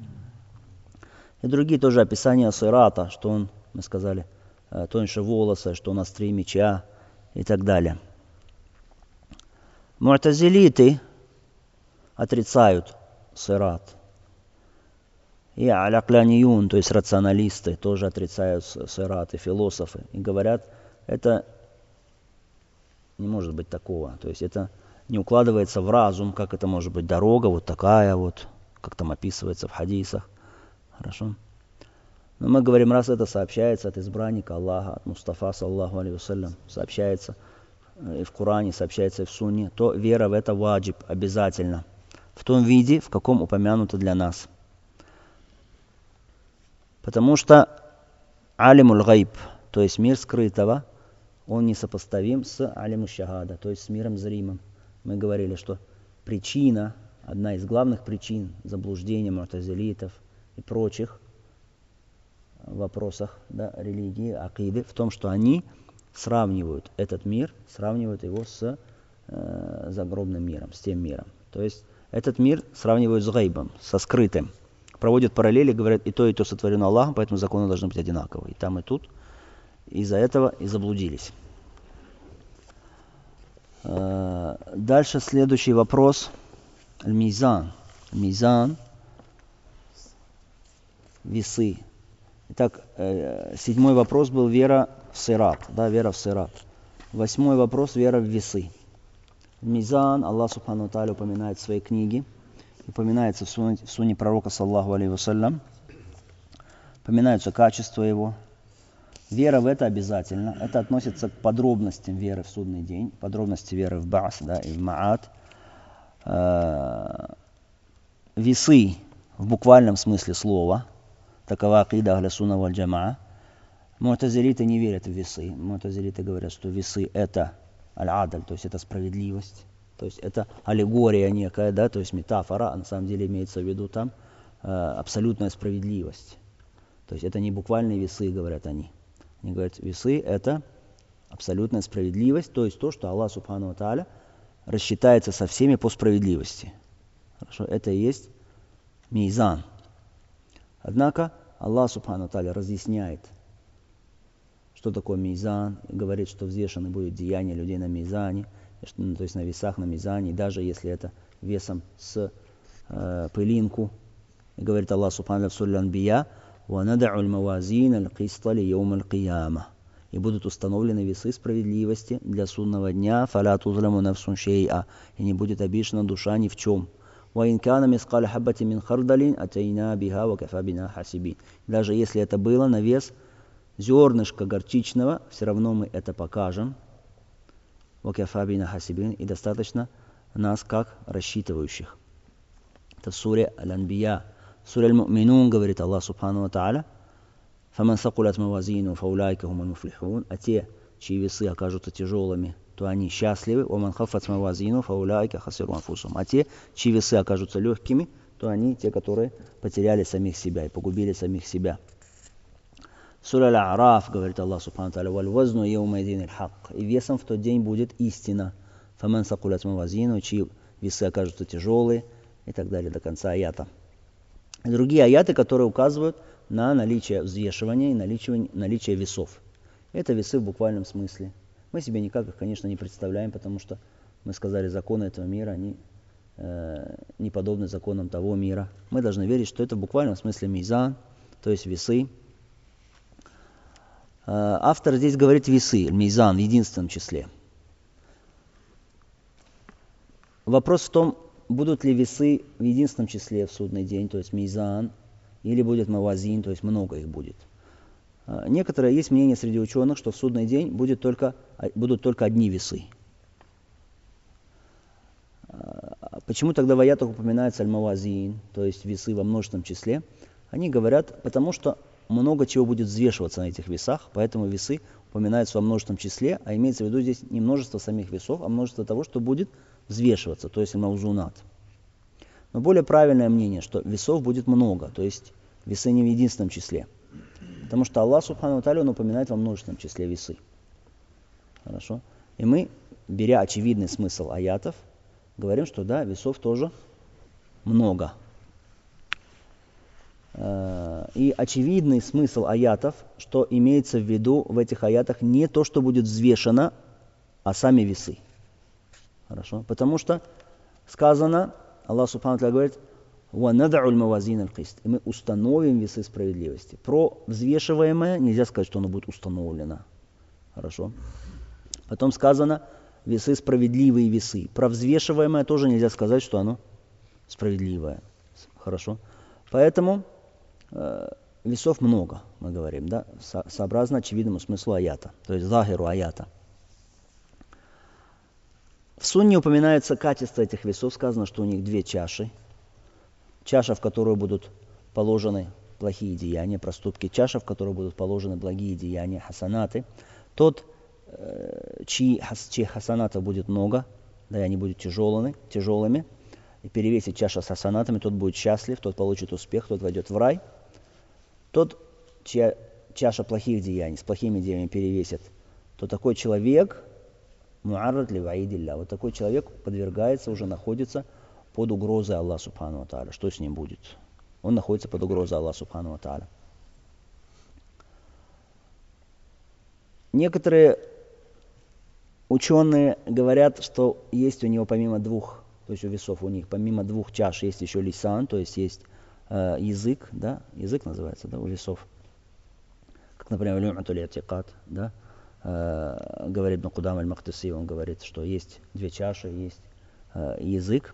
И другие тоже описания сирата, что он, мы сказали, тоньше волоса, что он острее меча и так далее. Му'тазилиты отрицают сират. И алякляньюн, то есть рационалисты, тоже отрицают сират, и философы. И говорят, это не может быть такого. То есть это не укладывается в разум, как это может быть дорога, вот такая вот, как там описывается в хадисах. Хорошо? Но мы говорим, раз это сообщается от избранника Аллаха, от Мустафа, саллаху алейхи вассалям, сообщается и в Коране, сообщается и в Сунне, то вера в это ваджиб, обязательно. В том виде, в каком упомянуто для нас. Потому что алимуль гайб, то есть мир скрытого, он несопоставим с алиму шахада, то есть с миром зримым. Мы говорили, что причина, одна из главных причин заблуждения му'тазилитов и прочих в вопросах, да, религии, акиды, в том, что они сравнивают этот мир, сравнивают его с э, загробным миром, с тем миром. То есть этот мир сравнивают с гайбом, со скрытым. Проводят параллели, говорят, и то, и то сотворено Аллахом, поэтому законы должны быть одинаковые. И там, и тут. Из-за этого и заблудились. Э, дальше следующий вопрос. Аль-Мизан. Мизан. Весы. Итак, э, седьмой вопрос был вера в сират, да, вера в сират. Восьмой вопрос — вера в весы. Мизан Аллах Субхану ва Тааля упоминает в своей книге, упоминается в суне, в суне пророка, саллаху алейхи вассалям, упоминаются качества его. Вера в это обязательно. Это относится к подробностям веры в судный день, подробности веры в Баас, да, и в Маат. Э, весы в буквальном смысле слова. Такова акида ахля сунна валь джамаа. Му'тазилиты не верят в весы. Му'тазилиты говорят, что весы — это аль-адаль, то есть это справедливость. То есть это аллегория некая, да, то есть метафора, а на самом деле имеется в виду там э, абсолютная справедливость. То есть это не буквальные весы, говорят они. Они говорят, весы — это абсолютная справедливость, то есть то, что Аллах Субхану ва Тааля рассчитается со всеми по справедливости. Хорошо, это и есть мизан. Однако Аллах Субхану ва Тааля разъясняет, что такое мизан, и говорит, что взвешены будут деяния людей на мизане, ну, то есть на весах, на мизане, и даже если это весом с э, пылинку. И говорит Аллах Субхану ва Тааля в суре Аль-Анбия: وَنَدَعُ الْمَوَازِينَ الْقِسْطَ لِيَوْمِ الْقِيَامَةِ. И будут установлены весы справедливости для судного дня, فَلَا تُظْلَمُ نَفْسٌ شَيْئًا. И не будет обижена душа ни в чем. وَإِنْ كَانَ مِثْقَالَ حَبَّةٍ مِّنْ خَرْدَلٍ أَتَيْنَا بِهَا وَكَفَى بِنَا حَاسِبِينَ. Даже если это было на вес зернышка горчичного, все равно мы это покажем. وَكَفَى بِنَا حَاسِبِينَ. И достаточно нас как рассчитывающих. Это в суре Аль-Анбия. В суре Аль-Му'минун говорит Аллах Субхану ва Тааля: فَمَنْ ثَقُلَتْ مَوَازِينُهُ فَأُولَٰئِكَ هُمُ الْمُفْلِحُونَ. А те, чьи весы окажутся тяжелыми, то они счастливы. وَمَنْ خَفَّتْ مَوَازِينُهُ فَأُولَٰئِكَ خَسِرُوا أَنفُسَهُم. А те, чьи весы окажутся легкими, то они те, которые потеряли самих себя и погубили самих себя. Сура Аль-А'раф говорит Аллах Субхану ва Тааля: وَالْوَزْنُ يَوْمَئِذٍ الْحَقُّ. И весом в тот день будет истина. فَمَنْ ثَقُلَتْ مَوَازِينُهُ. Чьи весы окажутся тяжелые, и так далее до конца аята. И другие аяты, которые указывают на наличие взвешивания и наличие, наличие весов. Это весы в буквальном смысле. Мы себе никак их, конечно, не представляем, потому что мы сказали, законы этого мира, они э, не подобны законам того мира. Мы должны верить, что это в буквальном смысле мизан, то есть весы. Э, автор здесь говорит весы, мизан в единственном числе. Вопрос в том, будут ли весы в единственном числе в судный день, то есть мизан, или будет мавазин, то есть много их будет. Некоторые есть мнение среди ученых, что в судный день будет только, будут только одни весы. Почему тогда в аятах упоминается аль-мавазин, то есть весы во множественном числе? Они говорят, потому что много чего будет взвешиваться на этих весах, поэтому весы упоминаются во множественном числе, а имеется в виду здесь не множество самих весов, а множество того, что будет взвешиваться, то есть маузунат. Но более правильное мнение, что весов будет много, то есть весы не в единственном числе. Потому что Аллах Субхану ва Тааля, он упоминает во множественном числе весы. Хорошо? И мы, беря очевидный смысл аятов, говорим, что да, весов тоже много. И очевидный смысл аятов, что имеется в виду в этих аятах не то, что будет взвешено, а сами весы. Хорошо? Потому что сказано, Аллах Субхану ва Тааля говорит, وَنَدْعُ الْمَوَازِينَ الْقِسْطِ, и мы установим весы справедливости. Про взвешиваемое нельзя сказать, что оно будет установлено. Хорошо? Потом сказано, весы справедливые весы. Про взвешиваемое тоже нельзя сказать, что оно справедливое. Хорошо? Поэтому э, весов много, мы говорим, да, со- сообразно очевидному смыслу аята, то есть захиру аята. В сунне упоминается качество этих весов, сказано, что у них две чаши. Чаша, в которую будут положены плохие деяния, проступки, чаша, в которую будут положены благие деяния, хасанаты. Тот, э, чьи, чьих хасанатов будет много, да, и они будут тяжелыми, тяжелыми, и перевесит чаша с хасанатами, тот будет счастлив, тот получит успех, тот войдет в рай. Тот, чья чаша плохих деяний, с плохими деяниями перевесит, то такой человек, муаррад ли ваидилля, вот такой человек подвергается, уже находится под угрозой Аллаха Субхану ва Тааля. Что с ним будет? Он находится под угрозой Аллаха Субхану ва Тааля. Некоторые ученые говорят, что есть у него помимо двух, то есть у весов у них, помимо двух чаш есть еще лисан, то есть есть э, язык, да, язык называется, да, у весов. Как, например, люм'атуль и'тикад, да, э, говорит Ибн Кудам аль-Мақдиси, он говорит, что есть две чаши, есть э, язык.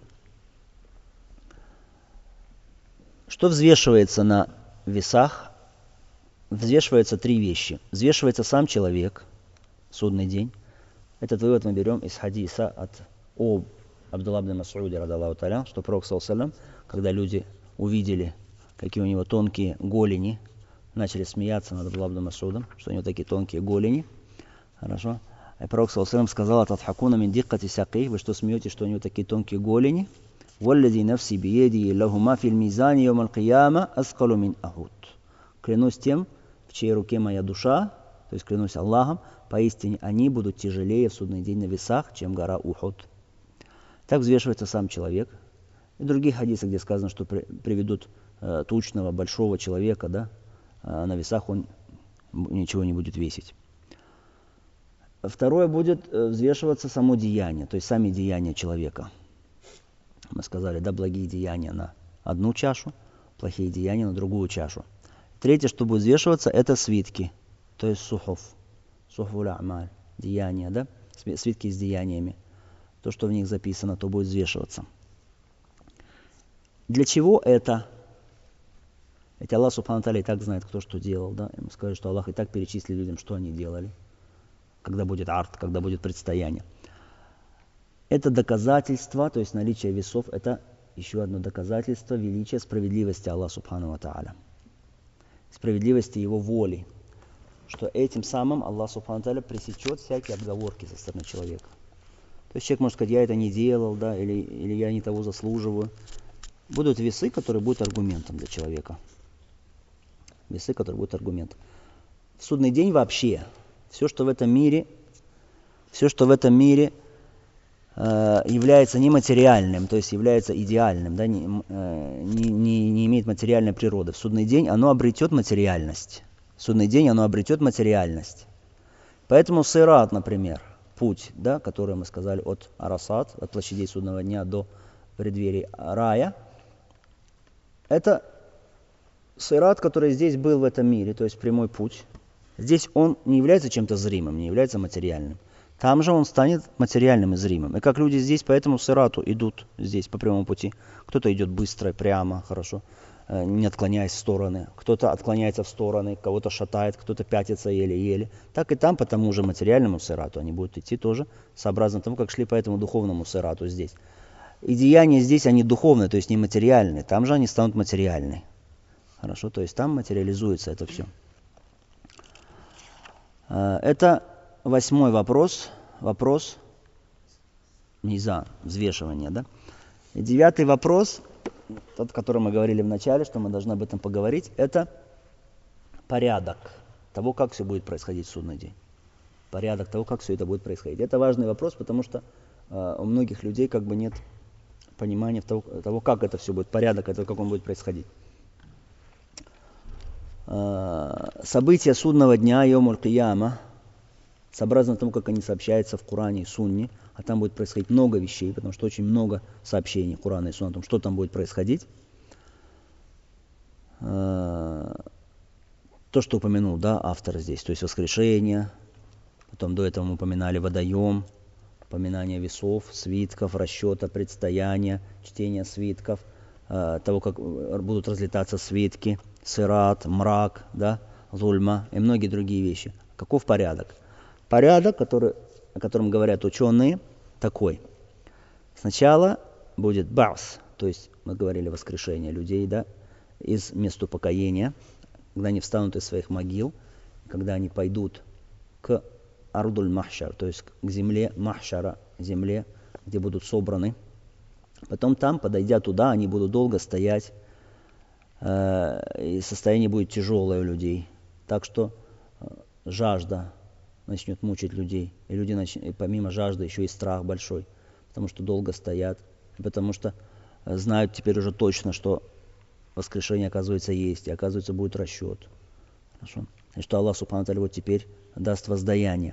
Что взвешивается на весах? Взвешиваются три вещи. Взвешивается сам человек, судный день. Этот вывод мы берем из хадиса от о Абдулла ибн Мас'уди, радаллаху та'аля, что Пророк, саллаллаху алейхи ва саллям, когда люди увидели, какие у него тонкие голени, начали смеяться над Абдулла ибн Мас'удом, что у него такие тонкие голени. Хорошо. И Пророк, саллаллаху алейхи ва саллям, сказал: «Атадхакуна мин диккати саких», вы что, смеетесь, что у него такие тонкие голени? «Валлади нафси биеди лахума фил мизани йомал кияма аскалу мин ахуд». Клянусь тем, в чьей руке моя душа, то есть клянусь Аллахом, поистине они будут тяжелее в судный день на весах, чем гора Ухуд. Так взвешивается сам человек. И другие хадисы, где сказано, что при, приведут э, тучного, большого человека, да, э, на весах он ничего не будет весить. Второе, будет э, взвешиваться само деяние, то есть сами деяния человека. Мы сказали, да, благие деяния на одну чашу, плохие деяния на другую чашу. Третье, что будет взвешиваться, это свитки, то есть сухуф, сухфуль а'маль, деяния, да, свитки с деяниями. То, что в них записано, то будет взвешиваться. Для чего это? Ведь Аллах Субхану Тааля и так знает, кто что делал, да. И мы сказали, что Аллах и так перечислил людям, что они делали, когда будет арт, когда будет предстояние. Это доказательство, то есть наличие весов, это еще одно доказательство величия справедливости Аллаха Субхану ва Тааля. Справедливости Его воли. Что этим самым Аллах Субхану ва Тааля пресечет всякие отговорки со стороны человека. То есть человек может сказать: я это не делал, да, или, или я не того заслуживаю. Будут весы, которые будут аргументом для человека. Весы, которые будут аргументом. В судный день вообще все, что в этом мире, все, что в этом мире э, является нематериальным, то есть является идеальным, да, не, э, не, не, не имеет материальной природы. В судный день оно обретет материальность. В судный день оно обретет материальность. Поэтому сират, например, путь, да, который мы сказали от Арасат, от площадей судного дня до преддверий рая, это сират, который здесь был в этом мире, то есть прямой путь. Здесь он не является чем-то зримым, не является материальным. Там же он станет материальным и зримым. И как люди здесь по этому сирату идут здесь по прямому пути. Кто-то идет быстро, прямо, хорошо, не отклоняясь в стороны. Кто-то отклоняется в стороны, кого-то шатает, кто-то пятится еле-еле. Так и там по тому же материальному сирату они будут идти тоже, сообразно тому, как шли по этому духовному сирату здесь. И деяния здесь, они духовные, то есть не материальные. Там же они станут материальные. Хорошо, то есть там материализуется это все. Это восьмой вопрос. Вопрос мизан, взвешивания, да? И девятый вопрос, тот, о котором мы говорили в начале, что мы должны об этом поговорить, это порядок того, как все будет происходить в судный день. Порядок того, как все это будет происходить. Это важный вопрос, потому что э, у многих людей как бы нет понимания того, того, как это все будет, порядок этого, как он будет происходить. Э, события судного дня, Йомуль Кияма, сообразно тому, как они сообщаются в Коране и Сунне, а там будет происходить много вещей, потому что очень много сообщений Корана и Сунны о том, что там будет происходить. Э, то, что упомянул, да, автор здесь, то есть воскрешение. Потом до этого мы упоминали водоем, упоминание весов, свитков, расчета, предстояния, чтение свитков, э, того, как будут разлетаться свитки, сират, мрак, да, зульма и многие другие вещи. Каков порядок? Порядок, который, о котором говорят ученые, такой. Сначала будет ба'с, то есть мы говорили воскрешение людей, да, из мест упокоения, когда они встанут из своих могил, когда они пойдут к Ардуль Махшар, то есть к земле Махшара, земле, где будут собраны. Потом там, подойдя туда, они будут долго стоять, э, и состояние будет тяжелое у людей. Так что э, жажда начнет мучить людей. И люди начнут, и помимо жажды еще и страх большой, потому что долго стоят, потому что э, знают теперь уже точно, что воскрешение, оказывается, есть, и, оказывается, будет расчет. Хорошо? И что Аллах Субхану ва Тааля вот теперь даст воздаяние.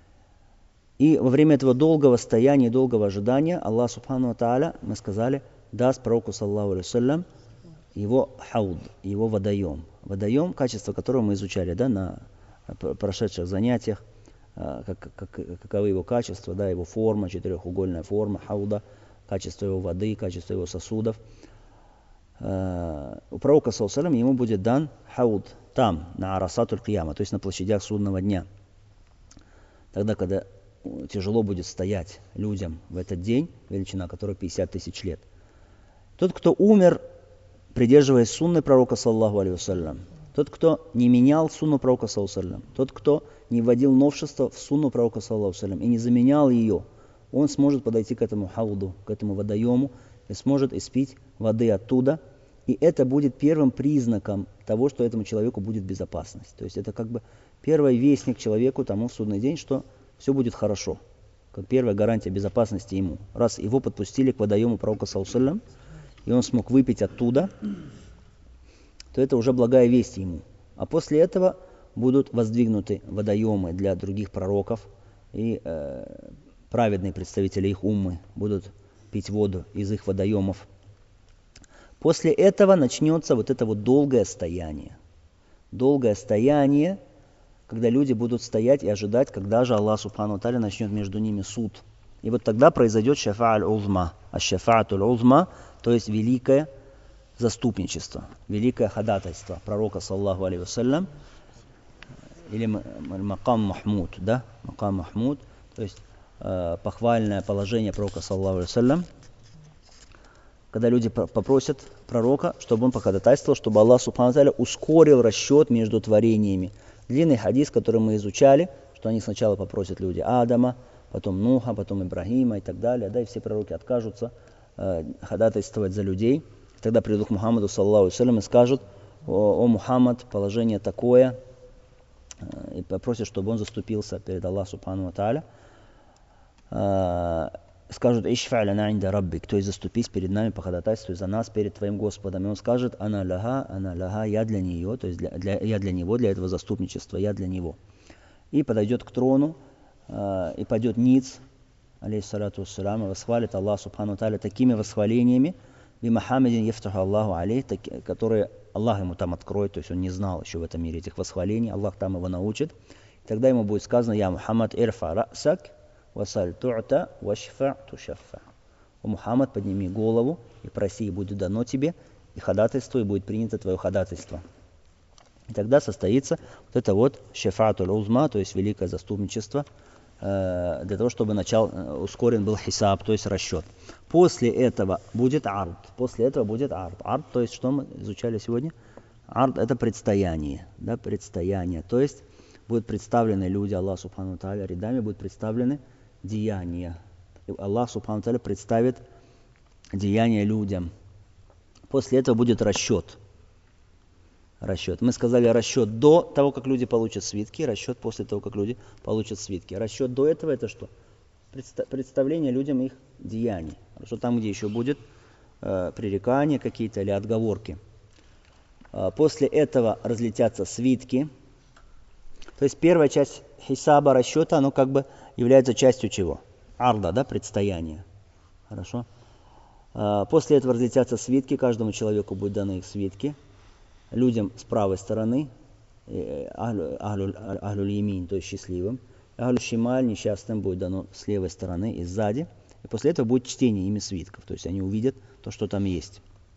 И во время этого долгого стояния и долгого ожидания Аллах Субхану ва Тааля, мы сказали, даст пророку, саллаллаху алейхи ва саллям, его хауд, его водоем. Водоем, качество которого мы изучали, да, на прошедших занятиях, как, как, каковы его качества, да, его форма, четырехугольная форма хауда, качество его воды, качество его сосудов. У пророка, саллаллаху алейхи ва саллям, ему будет дан хауд там, на Арасатуль Кияма, то есть на площадях судного дня. Тогда, когда тяжело будет стоять людям в этот день, величина которой пятьдесят тысяч лет. Тот, кто умер, придерживаясь сунны пророка, саллаллаху алейхи вассалям, тот, кто не менял сунну пророка, саллаллаху алейхи вассалям, тот, кто не вводил новшество в сунну пророка, саллаллаху алейхи вассалям, и не заменял ее, он сможет подойти к этому хауду, к этому водоему, и сможет испить воды оттуда. И это будет первым признаком того, что этому человеку будет безопасность. То есть это как бы первый вестник человеку тому в судный день, что все будет хорошо. Как первая гарантия безопасности ему. Раз его подпустили к водоему пророка, саллаллаху алейхи вассалям, и он смог выпить оттуда, то это уже благая весть ему. А после этого будут воздвигнуты водоемы для других пророков, и э, праведные представители их уммы будут пить воду из их водоемов. После этого начнется вот это вот долгое стояние. Долгое стояние, когда люди будут стоять и ожидать, когда же Аллах Субхану ва Тааля начнет между ними суд. И вот тогда произойдет шафа'аль узма. А шафа'атуль узма, то есть великое заступничество, великое ходатайство пророка, саллаллаху алейхи вассалям, или макам Махмуд, да, макам Махмуд, то есть э, похвальное положение пророка, саллаллаху алейхи вассалям, когда люди попросят пророка, чтобы он походатайствовал, чтобы Аллах Субхану ва Тааля ускорил расчет между творениями. Длинный хадис, который мы изучали, что они сначала попросят люди Адама, потом Нуха, потом Ибрагима и так далее, да, и все пророки откажутся э, ходатайствовать за людей. Тогда придут к Мухаммаду, саллаллаху алейхи ва саллям, и скажут: о, о Мухаммад, положение такое, э, и попросят, чтобы он заступился перед Аллахом Субхану ва Тааля. Э, скажут: ишфа лана инда раббик, то есть заступись перед нами, походатайствуй за нас перед твоим Господом. И он скажет: ана ляха, ана ляха, я для нее, то есть для, для, я для него, для этого заступничества, я для него. И подойдет к трону, э, и пойдет ниц, алейхиссалату вассалям, и восхвалит Аллах Субхану ва Тааля такими восхвалениями, би Мухаммадин яфтаху Аллаху алейх, которые Аллах ему там откроет, то есть он не знал еще в этом мире этих восхвалений, Аллах там его научит. И тогда ему будет сказано: я Мухаммад, ирфа расак, васаль ту'та, вашфа тушаффа. О Мухаммад, подними голову и проси, и будет дано тебе, и ходатайство, и будет принято твое ходатайство. И тогда состоится вот это вот шафа'атуль узма, то есть великое заступничество, э, для того, чтобы начал, э, ускорен был хисаб, то есть расчет. После этого будет ард. После этого будет ард. Ард, то есть что мы изучали сегодня? Ард — это предстояние, да, предстояние. То есть будут представлены люди, Аллах Субхану ва Тааля, рядами будут представлены деяния. И Аллах Субхану ва Тааля представит деяния людям. После этого будет расчет. расчет. Мы сказали расчет до того, как люди получат свитки, расчет после того, как люди получат свитки. Расчет до этого это что? Представление людям их деяний. Хорошо, там, где еще будет э, пререкания какие-то или отговорки. Э, после этого разлетятся свитки. То есть первая часть хисаба, расчета, оно как бы является частью чего? Арда, да, предстояния. Хорошо. Э, после этого разлетятся свитки, каждому человеку будут даны их свитки. Людям с правой стороны, ахлюль-ямин, то есть счастливым, ахлюль-шималь, несчастным, будет дано с левой стороны и сзади. И после этого будет чтение ими свитков, то есть они увидят то, что там есть.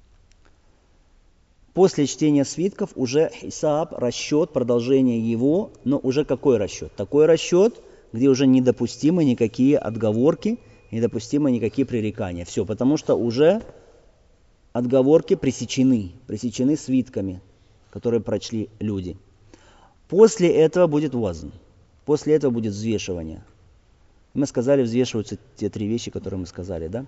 После чтения свитков уже хисаб, расчет, продолжение его, но уже какой расчет? Такой расчет, где уже недопустимы никакие отговорки, недопустимы никакие пререкания. Все, потому что уже отговорки пресечены, пресечены свитками, которые прочли люди. После этого будет вазн. После этого будет взвешивание. Мы сказали, взвешиваются те три вещи, которые мы сказали, да?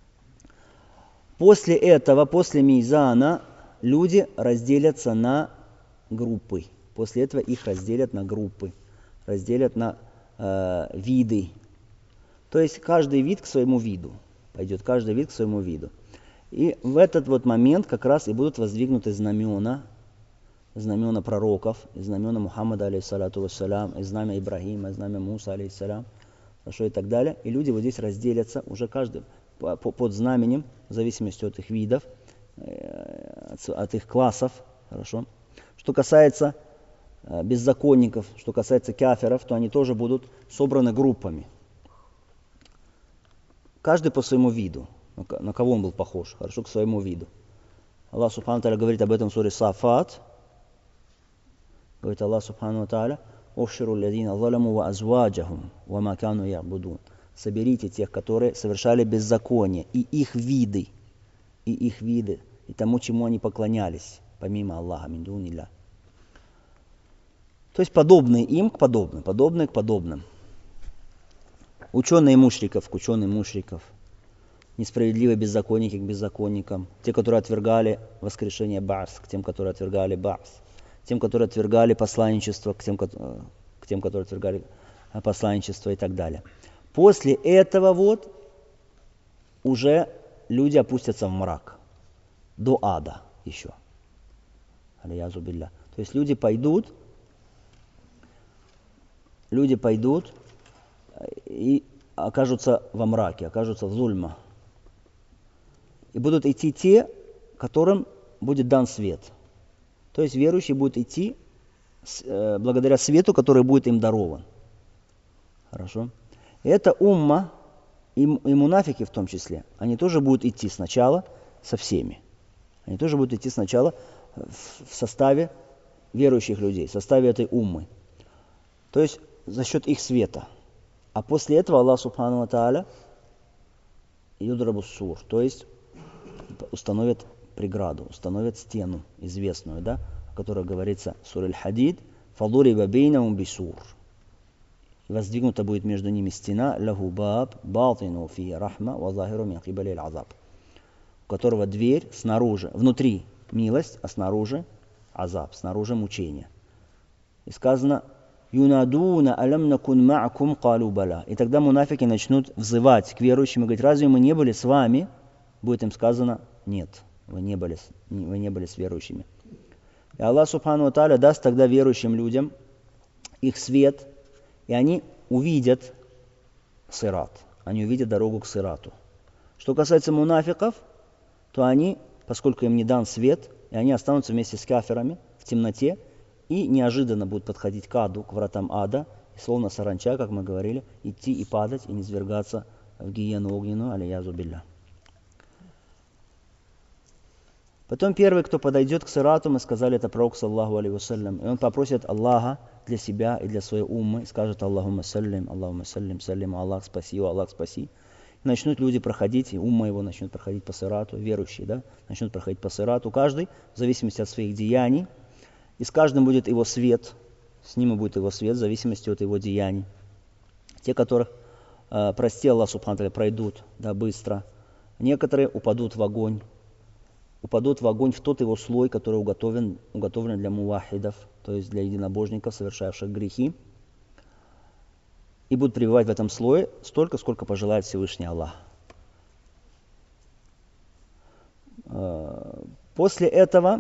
После этого, после мизана, люди разделятся на группы. После этого их разделят на группы, разделят на э, виды. То есть каждый вид к своему виду. Пойдет каждый вид к своему виду. И в этот вот момент как раз и будут воздвигнуты знамена, знамена пророков, и знамена Мухаммада, алейхиссалату вассалям, и знамя Ибрахима, и знамя Муса, алейхиссалям, хорошо, и так далее. И люди вот здесь разделятся уже каждый по, по, под знаменем, в зависимости от их видов, э, от, от их классов, хорошо. Что касается э, беззаконников, что касается кафиров, то они тоже будут собраны группами. Каждый по своему виду. На кого он был похож? Хорошо, к своему виду. Аллах Субхану Тааля говорит об этом в суре Сафат. Говорит Аллах Субхану Тааля: «Охширу лядина заламу ва азваджахум, ва макану ябудун». Соберите тех, которые совершали беззаконие, и их виды, и их виды, и тому, чему они поклонялись, помимо Аллаха, мин дунилля. То есть подобные им к подобным, подобные к подобным. Ученые мушриков к ученым мушриков. Несправедливые беззаконники к беззаконникам, те, которые отвергали воскрешение Баас, к тем, которые отвергали Баас, тем, которые отвергали посланничество, к тем, к тем, которые отвергали посланничество и так далее. После этого вот уже люди опустятся в мрак, до ада еще. Алиязу билля. То есть люди пойдут, люди пойдут и окажутся во мраке, окажутся в зульма. И будут идти те, которым будет дан свет. То есть верующие будут идти с, э, благодаря свету, который будет им дарован. Хорошо. И это умма, и, и мунафики в том числе, они тоже будут идти сначала со всеми. Они тоже будут идти сначала в, в составе верующих людей, в составе этой уммы. То есть за счет их света. А после этого Аллах Субхану ва Тааля юдрабу сур, то есть установят преграду, установят стену известную, да, о которой говорится в суре Аль-Хадид: «Фадуриба бейнахум бисур». И воздвигнута будет между ними стена, «Лаху баб, балтину фи рахма, ва захиру мин кибали аль-азаб», у которого дверь снаружи, внутри милость, а снаружи азаб, снаружи мучение. И сказано: «Юнадуна алям накун ма'акум калу бала». И тогда мунафики начнут взывать к верующим и говорить: «Разве мы не были с вами?» Будет им сказано: нет, вы не были, вы не были с верующими. И Аллах Субхану ва Тааля даст тогда верующим людям их свет, и они увидят сират, они увидят дорогу к сирату. Что касается мунафиков, то они, поскольку им не дан свет, и они останутся вместе с кафирами в темноте, и неожиданно будут подходить к аду, к вратам ада, и словно саранча, как мы говорили, идти и падать, и низвергаться в гиену огненную, алиязу билля. Потом первый, кто подойдет к сирату, мы сказали, это пророк, саллаху алейхи вассалям, и он попросит Аллаха для себя и для своей уммы, и скажет: Аллахумма саллим, Аллахумма саллим, саллим, Аллах спаси, о Аллах спаси. И начнут люди проходить, и умма его начнет проходить по сирату, верующие, да, начнут проходить по сирату, каждый в зависимости от своих деяний, и с каждым будет его свет, с ним и будет его свет в зависимости от его деяний. Те, которых э, прости Аллах Субхану ва Тааля, пройдут, да, быстро, некоторые упадут в огонь, упадут в огонь в тот его слой, который уготовлен, уготовлен для мувахидов, то есть для единобожников, совершавших грехи, и будут пребывать в этом слое столько, сколько пожелает Всевышний Аллах. После этого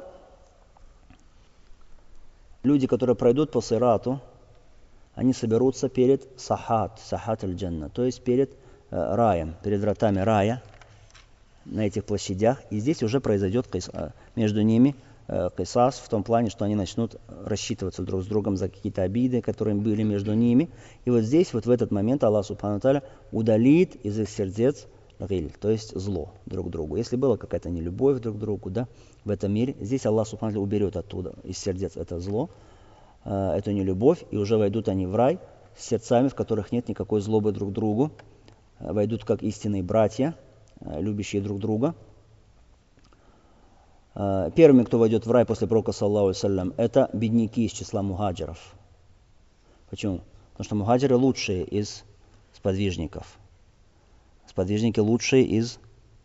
люди, которые пройдут по сирату, они соберутся перед сахат, сахат аль-джанна, то есть перед э, раем, перед вратами рая на этих площадях. И здесь уже произойдет между ними э, кисас в том плане, что они начнут рассчитываться друг с другом за какие-то обиды, которые были между ними. И вот здесь, вот в этот момент Аллах Субхану ва Тааля удалит из их сердец гиль, то есть зло друг к другу. Если была какая-то нелюбовь друг к другу, да, в этом мире, здесь Аллах Субхану ва Тааля уберет оттуда из сердец это зло, эту нелюбовь, и уже войдут они в рай с сердцами, в которых нет никакой злобы друг к другу, войдут как истинные братья, любящие друг друга. Первыми, кто войдет в рай после пророка, саллаллаху алейхи ва саллям, это бедняки из числа мухаджиров. Почему? Потому что мухаджиры лучшие из сподвижников. Сподвижники лучшие из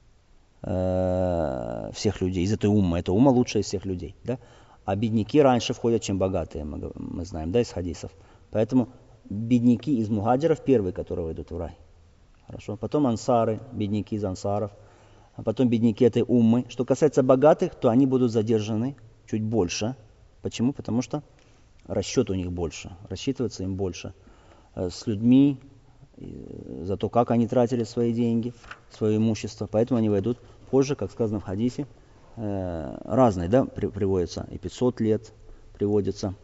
э, всех людей, из этой уммы. Это умма лучшая из всех людей, да? А бедняки раньше входят, чем богатые, мы, мы знаем, да, из хадисов. Поэтому бедняки из мухаджиров первые, которые войдут в рай. Хорошо. Потом ансары, бедняки из ансаров. А потом бедняки этой уммы. Что касается богатых, то они будут задержаны чуть больше. Почему? Потому что расчет у них больше. Рассчитываться им больше. С людьми, за то, как они тратили свои деньги, свое имущество. Поэтому они войдут позже, как сказано в хадисе. Разные, да, приводятся, и пятьсот лет приводится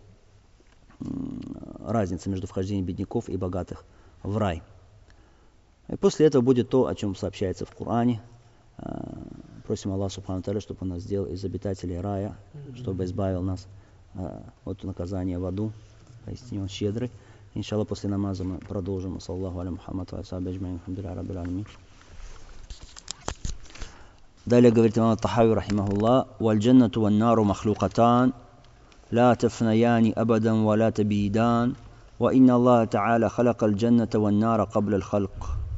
разница между вхождением бедняков и богатых в рай. И после этого будет то, о чем сообщается в Коране. Просим Аллаха Субхану ва Тааля, чтобы Он нас сделал из обитателей рая, чтобы избавил нас от наказания в аду. Поистине Он щедрый. Иншаллах, после намаза мы продолжим. Саллаху аля Мухаммад ва асхабихи аджмаин. Алхамдулиллахи раббил аламин. Далее говорит имам ат-Тахави рахимахуллах: «Валь-джаннату ван-нару махлукатан, ла тафнаяни абадан ва ла табидан, ва инна Аллаха та'аля халака аль-джанната ван-нара кабля аль-халк».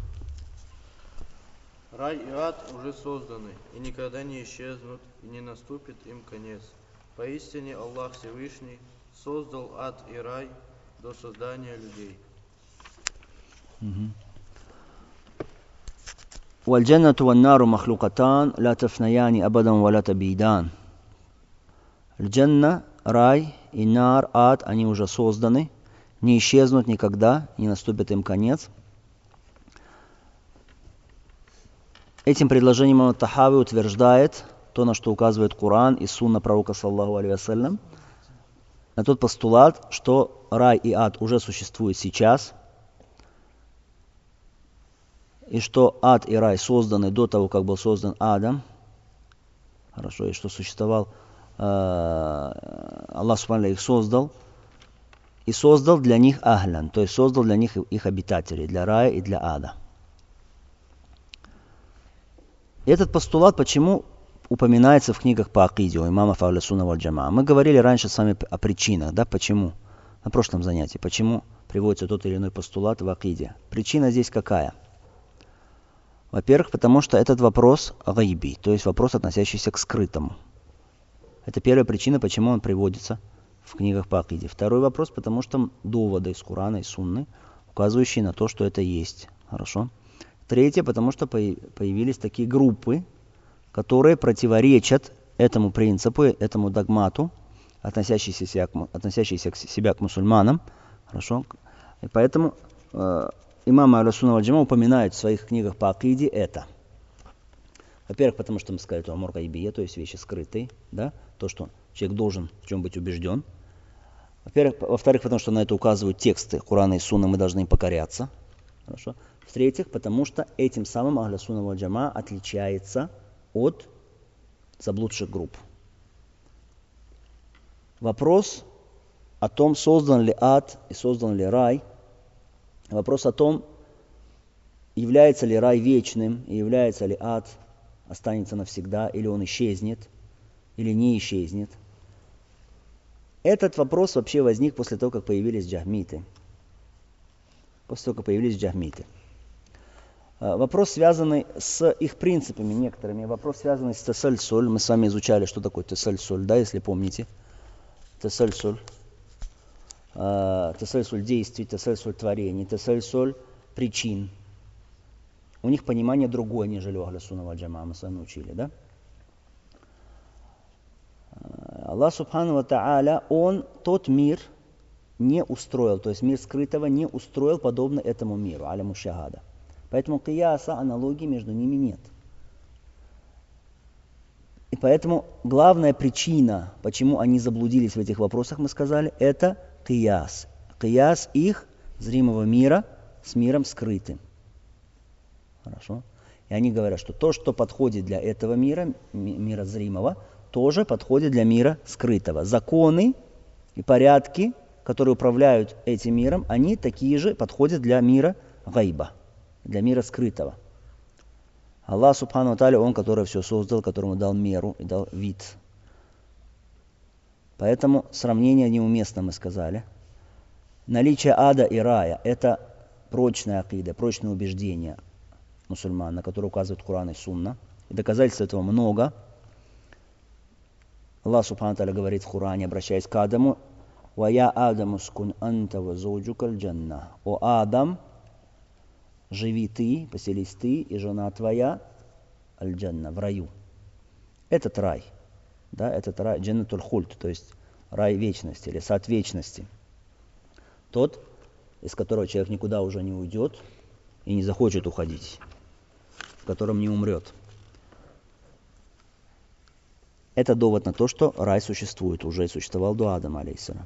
Рай и ад уже созданы, и никогда не исчезнут, и не наступит им конец. Поистине Аллах Всевышний создал ад и рай до создания людей. «Валь-джаннату ван-нару махлукатан, ла тафнаяни абадан ва ла табидан». Джанна, рай и нар, ад, они уже созданы, не исчезнут никогда, не наступит им конец. Этим предложением имам ат-Тахави утверждает то, на что указывает Коран и сунна пророка, саллаллаху алейхи ва саллям, на тот постулат, что рай и ад уже существуют сейчас, и что ад и рай созданы до того, как был создан Адам. Хорошо, и что существовал, э, Аллах Субхану их создал, и создал для них ахлян, то есть создал для них их обитателей, для рая и для ада. Этот постулат почему упоминается в книгах по акиде у имамов Ахлю сунна валь джамаа? Мы говорили раньше с вами о причинах, да, почему? На прошлом занятии, почему приводится тот или иной постулат в акиде. Причина здесь какая? Во-первых, потому что этот вопрос гайби, то есть вопрос, относящийся к скрытому. Это первая причина, почему он приводится в книгах по акиде. Второй вопрос, потому что доводы из Корана и Сунны, указывающие на то, что это есть. Хорошо. Третье, потому что появились такие группы, которые противоречат этому принципу, этому догмату, относящиеся себя к, относящиеся к себя к мусульманам. Хорошо. И поэтому э, имамы Ахлю сунна валь джамаа упоминают в своих книгах по акиде это. Во-первых, потому что мы сказали, что амур гайбия, то есть вещи скрытые, да, то, что человек должен в чем быть убежден. Во-первых, во-вторых, потому что на это указывают тексты Корана и Сунны, мы должны им покоряться. Хорошо. В-третьих, потому что этим самым Ахлю сунна валь джамаа отличается от заблудших групп. Вопрос о том, создан ли ад и создан ли рай, вопрос о том, является ли рай вечным и является ли ад, останется навсегда, или он исчезнет, или не исчезнет. Этот вопрос вообще возник после того, как появились джахмиты. После того, как появились джахмиты. Вопрос, связанный с их принципами некоторыми. Вопрос, связанный с тесаль-соль. Мы с вами изучали, что такое тесаль-соль, да, если помните. Тесаль-соль. Тесаль-соль действий, тесаль-соль творений, тесаль-соль причин. У них понимание другое, нежели у Ахля Сунна валь Джамаа. Мы с вами учили, да? Аллах Субхану ва Тааля, Он тот мир не устроил, то есть мир скрытого не устроил подобно этому миру, аляму шахада. Поэтому кияса, аналогии между ними нет. И поэтому главная причина, почему они заблудились в этих вопросах, мы сказали, это кияс. Кияс их зримого мира с миром скрытым. Хорошо? И они говорят, что то, что подходит для этого мира, мира зримого, тоже подходит для мира скрытого. Законы и порядки, которые управляют этим миром, они такие же подходят для мира гайба, для мира скрытого. Аллах Субхану ва Тааля, Он, который все создал, которому дал меру и дал вид. Поэтому сравнение неуместно, мы сказали. Наличие ада и рая – это прочная акида, прочное убеждение мусульман, на которое указывают Коран и Сунна. И доказательств этого много. Аллах Субхану ва Тааля говорит в Коране, обращаясь к Адаму: «Ва я Адаму скун анта ва зауджукаль джанна». «О Адам, живи ты, поселись ты и жена твоя аль-джанна, в раю». Этот рай, да, этот рай, джаннатуль хульд, то есть рай вечности или сад вечности. Тот, из которого человек никуда уже не уйдет и не захочет уходить, в котором не умрет. Это довод на то, что рай существует, уже существовал до Адама, алейхиссалям.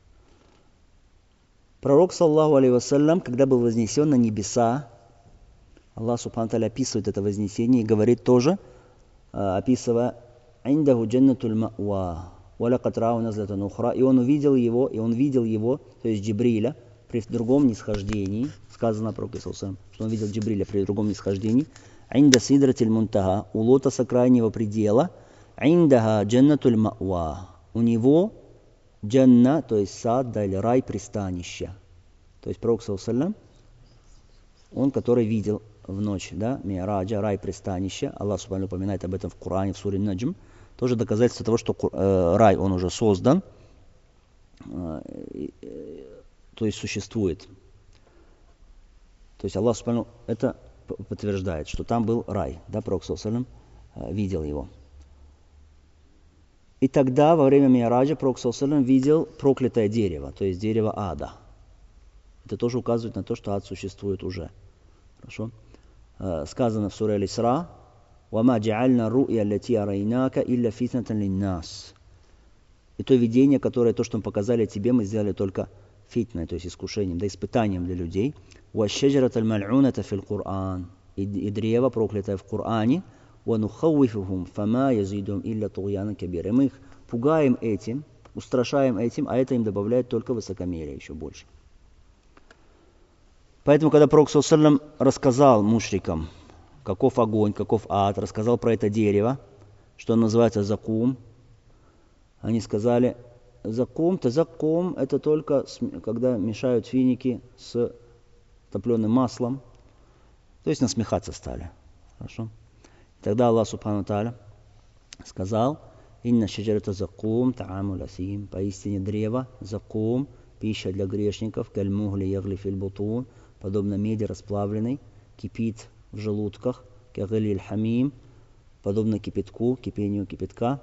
Пророк, саллаху алейхи вассалям, когда был вознесен на небеса, Аллах Субхану Тааля описывает это вознесение и говорит тоже, описывая: «Индаху джаннатуль ма'ва, ва лакад рау назлатан ухра». И он увидел его, и он видел его, то есть Джибриля, при другом нисхождении. Сказано про Пророка, что он видел Джибриля при другом нисхождении. «Инда сидратиль мунтаха», у лотоса крайнего предела. «Индаха джаннатуль ма'ва». У него джанна, то есть сад, да, или рай, пристанище. То есть Пророк, он, который видел в ночь, да, Ми'раджа, рай, пристанище. Аллах Субхану упоминает об этом в Коране, в суре Наджм. Тоже доказательство того, что э, рай, он уже создан, э, э, то есть существует. То есть Аллах Субхану это подтверждает, что там был рай, да, Пророк саллаллаху э, видел его. И тогда, во время Ми'раджа, Пророк саллаллаху видел проклятое дерево, то есть дерево ада. Это тоже указывает на то, что ад существует уже. Хорошо? Э, сказано в суре Аль-Исра: «Вама джа'альна ру'я лати арайнака илля фитнатан линнас». И то видение, которое, то, что мы показали тебе, мы сделали только фитной, то есть искушением, да, испытанием для людей. «Ва шаджараталь маль'уната фил Кур'ан». И древо, проклятое в Коране. «Ва нухаввифухум фама язидум илля тугьяна кабира». И мы их пугаем этим, устрашаем этим, а это им добавляет только высокомерие еще больше. Поэтому, когда Пророк саллаллаху рассказал мушрикам, каков огонь, каков ад, рассказал про это дерево, что оно называется закум, они сказали: закум-то закум, это только когда мешают финики с топленым маслом. То есть насмехаться стали. Хорошо? Тогда Аллах Субхану Тааля сказал: «Инна шаджарата закум та'аму ласим». Поистине древо, закум, пища для грешников, кальмугли ягли фил бутун, подобно меди расплавленной, кипит в желудках, кагалиль хамим, подобно кипятку, кипению кипятка.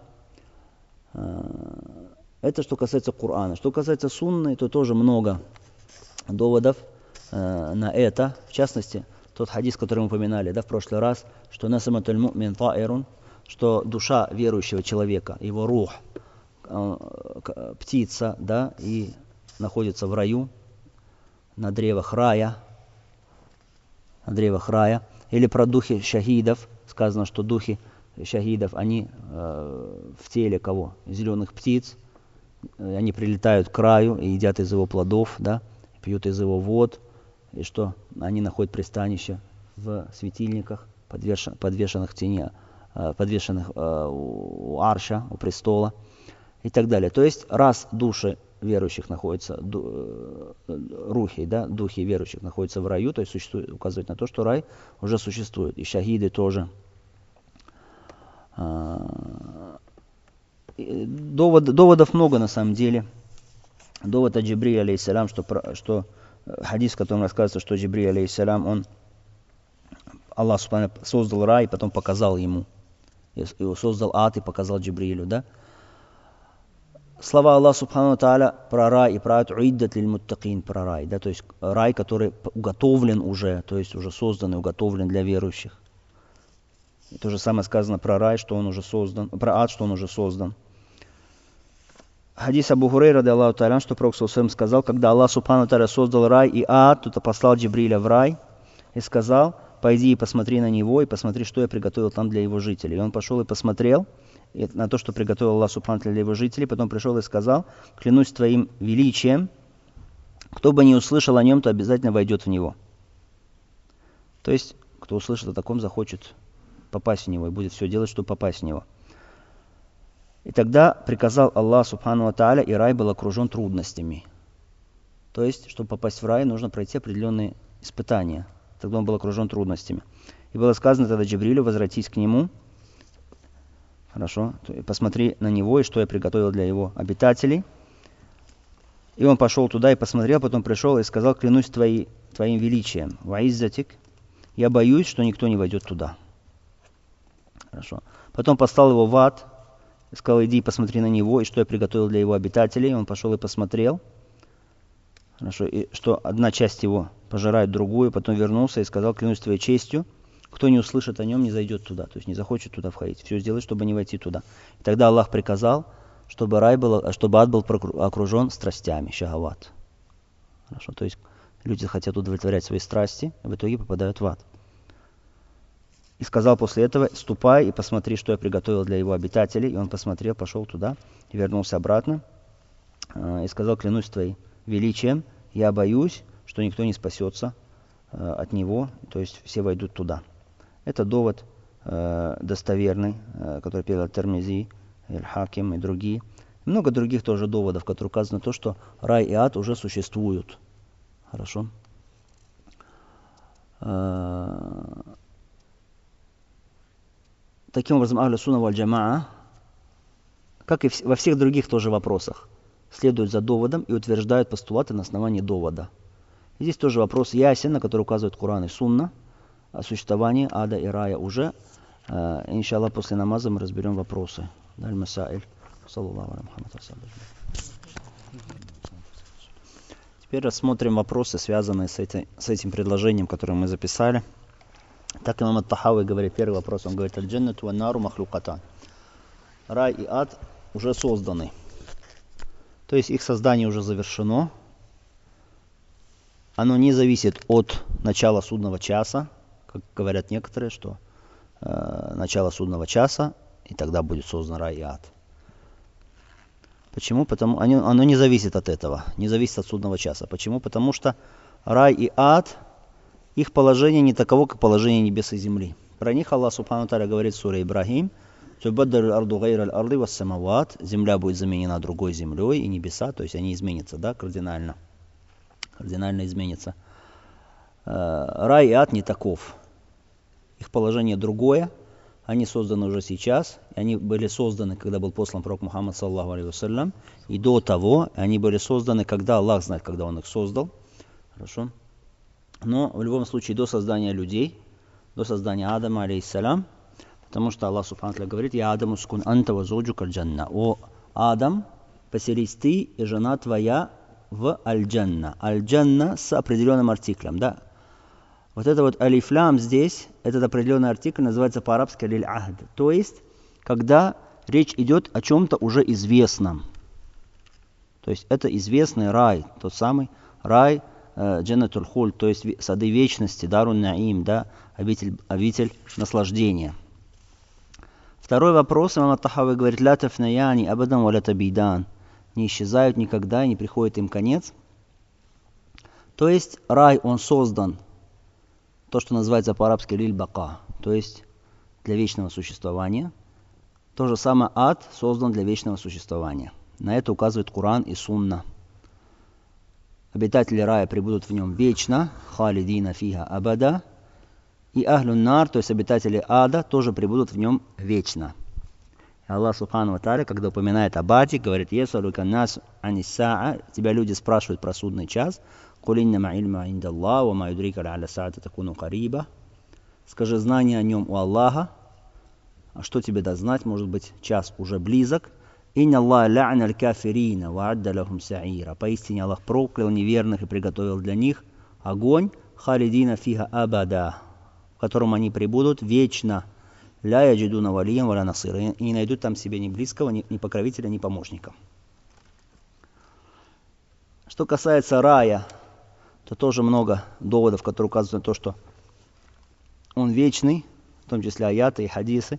Это что касается Корана. Что касается Сунны, то тоже много доводов на это. В частности, тот хадис, который мы упоминали, да, в прошлый раз, что насаматуль му'мин та'ирун, что душа верующего человека, его рух, птица, да, и находится в раю, на древах рая, на древах рая. Или про духи шахидов. Сказано, что духи шахидов, они э, в теле кого? Зеленых птиц. Они прилетают к краю и едят из его плодов, да, пьют из его вод. И что? Они находят пристанище в светильниках, подвешен, подвешенных в тени, э, подвешенных э, у арша, у престола и так далее. То есть, раз души верующих находятся, рухи, да, духи верующих находятся в раю, то есть существует, указывает на то, что рай уже существует. И шахиды тоже. Довод, доводов много на самом деле. Довод от Джибрия, алейхиссалям, что, что хадис, в котором рассказывается, что Джибрий, алейхиссалям, он, Аллах субхану создал рай, потом показал ему. И создал ад и показал Джибрилю, да? Слова Аллаха субхану тааля про рай и про ад уиддат лиль муттакин, про рай, да, то есть рай, который уготовлен уже, то есть уже создан и уготовлен для верующих. И то же самое сказано про рай, что он уже создан, про ад, что он уже создан. Хадис Абу Хурейра, ради Аллаху тааля, что Пророк саллаллаху сказал, когда Аллах субхану тааля создал рай и ад, то послал Джибриля в рай и сказал: пойди и посмотри на него, и посмотри, что я приготовил там для его жителей. И он пошел и посмотрел на то, что приготовил Аллах субхану тааля для его жителей, потом пришел и сказал: клянусь твоим величием, кто бы не услышал о нем, то обязательно войдет в него. То есть, кто услышит о таком, захочет попасть в него и будет все делать, чтобы попасть в него. И тогда приказал Аллах субхану тааля, и рай был окружен трудностями. То есть, чтобы попасть в рай, нужно пройти определенные испытания. Тогда он был окружен трудностями. И было сказано тогда Джибрилю: возвратись к нему, хорошо, посмотри на него, и что я приготовил для его обитателей. И он пошел туда и посмотрел, потом пришел и сказал: клянусь твои, твоим величием, ваиззатик, я боюсь, что никто не войдет туда. Хорошо. Потом послал его в ад, и сказал: иди и посмотри на него, и что я приготовил для его обитателей. Он пошел и посмотрел, хорошо, и что одна часть его пожирает другую, потом вернулся и сказал: клянусь твоей честью, кто не услышит о нем, не зайдет туда, то есть не захочет туда входить. Все сделать, чтобы не войти туда. И тогда Аллах приказал, чтобы рай был, чтобы ад был окружен страстями, шахават. Хорошо, то есть люди хотят удовлетворять свои страсти, а в итоге попадают в ад. И сказал после этого: ступай и посмотри, что я приготовил для его обитателей. И он посмотрел, пошел туда и вернулся обратно. И сказал: клянусь твоим величием, я боюсь, что никто не спасется от него, то есть все войдут туда. Это довод э, достоверный, э, который передал Термизи, Аль-Хаким и другие. Много других тоже доводов, которые указывают на то, что рай и ад уже существуют. Хорошо. Э, таким образом, Ахлю Сунна валь Джамаа, как и в, во всех других тоже вопросах, следуют за доводом и утверждают постулаты на основании довода. И здесь тоже вопрос ясен, на который указывают Коран и Сунна, о существовании ада и рая уже. Э, иншаллах, после намаза мы разберем вопросы. Теперь рассмотрим вопросы, связанные с, эти, с этим предложением, которое мы записали. Так имам ат-Тахави говорит, первый вопрос, он говорит: аль-джаннату ва нару махлукатан. Рай и ад уже созданы. То есть их создание уже завершено. Оно не зависит от начала судного часа, как говорят некоторые, что э, начало судного часа, и тогда будет создан рай и ад. Почему? Потому оно, оно не зависит от этого, не зависит от судного часа. Почему? Потому что рай и ад, их положение не таково, как положение небес и земли. Про них Аллах субхану тааля говорит в суре Ибрахим: земля будет заменена другой землей, и небеса, то есть они изменятся, да, кардинально. Кардинально изменятся. Рай и ад не таков. Их положение другое. Они созданы уже сейчас. Они были созданы, когда был послан пророк Мухаммад, саллаллаху алейхи вассалям. И до того они были созданы, когда Аллах знает, когда Он их создал. Хорошо. Но в любом случае до создания людей, до создания Адама, алейхиссалям, потому что Аллах субхану тааля говорит: «Я Адаму скун анта ва зуджука аль-джанна». О Адам, поселись ты и жена твоя в аль-джанна. Аль-джанна с определенным артиклем, да. Вот это вот алифлям здесь, этот определенный артикль называется по-арабски лиль-ахд. То есть, когда речь идет о чем-то уже известном. То есть, это известный рай, тот самый рай э, джаннатуль хулд, то есть сады вечности, дарун наим, да, обитель, обитель наслаждения. Второй вопрос, имам ат-Тахави говорит: ля тафнаяни абадан ва ля табидан. Не исчезают никогда и не приходит им конец. То есть рай, он создан, то, что называется по-арабски лиль-бака, то есть для вечного существования. То же самое ад создан для вечного существования. На это указывает Коран и Сунна. обитатели рая пребудут в нем вечно, халидина фиха абада, и ахлюн нар, то есть обитатели ада, тоже пребудут в нем вечно. И Аллах Субхану ва Тааля, когда упоминает об аде, говорит: «Есалука нас анисаа», тебя люди спрашивают про судный час, «Куль иннама ильма индаллах, ва ма юдрика ла'алля саата такуну кариба». Скажи, знание о нем у Аллаха, а что тебе даст знать, может быть, час уже близок. «Инна Аллах ла'на аль-кафирина ва адда лахум са'ира». Поистине Аллах проклял неверных и приготовил для них огонь, халидина фиха абада, в котором они пребудут вечно. «Ля яджидуна валиям валя насира», и не найдут там себе ни близкого, ни, ни покровителя, ни помощника. Что касается рая, то тоже много доводов, которые указывают на то, что он вечный, в том числе аяты и хадисы.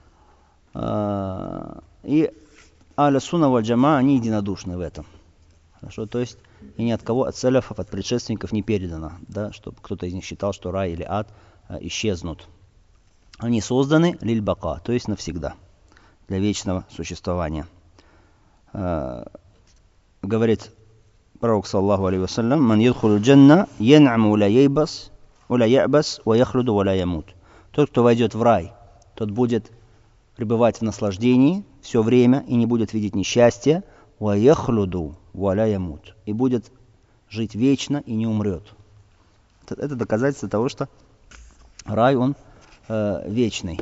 И ахлю сунна валь джамаа, они единодушны в этом. Хорошо, то есть и ни от кого, от салафов, от предшественников не передано, да, чтобы кто-то из них считал, что рай или ад исчезнут. Они созданы лиль-бака, то есть навсегда, для вечного существования. Говорит пророк, саллаллаху алейхи вассалям: «Ман ядхулу джанна, ян'аму ла яйбас, ла я'бас, ва яхлуду ва ла ямут». Тот, кто войдет в рай, тот будет пребывать в наслаждении все время и не будет видеть несчастья, ва яхлуду ва ла ямут, и будет жить вечно и не умрет. Это, это доказательство того, что рай, он э, вечный.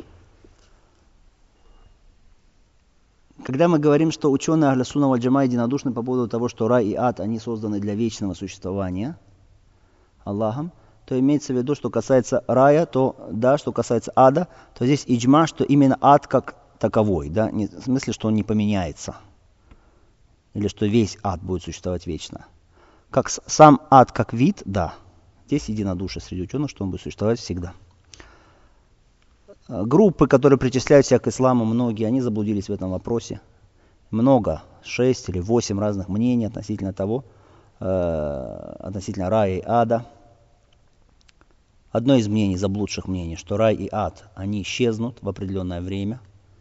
Когда мы говорим, что ученые ахлю сунна валь джамаа единодушны по поводу того, что рай и ад, они созданы для вечного существования Аллахом, то имеется в виду, что касается рая, то да, что касается ада, то здесь иджма, что именно ад как таковой, да, не, в смысле, что он не поменяется, или что весь ад будет существовать вечно. Как сам ад как вид, да, здесь единодушие среди ученых, что он будет существовать всегда. Группы, которые причисляют себя к исламу, многие, они заблудились в этом вопросе. Много, шесть или восемь разных мнений относительно того, э, относительно рая и ада. Одно из мнений, заблудших мнений, что рай и ад, они исчезнут в определенное время.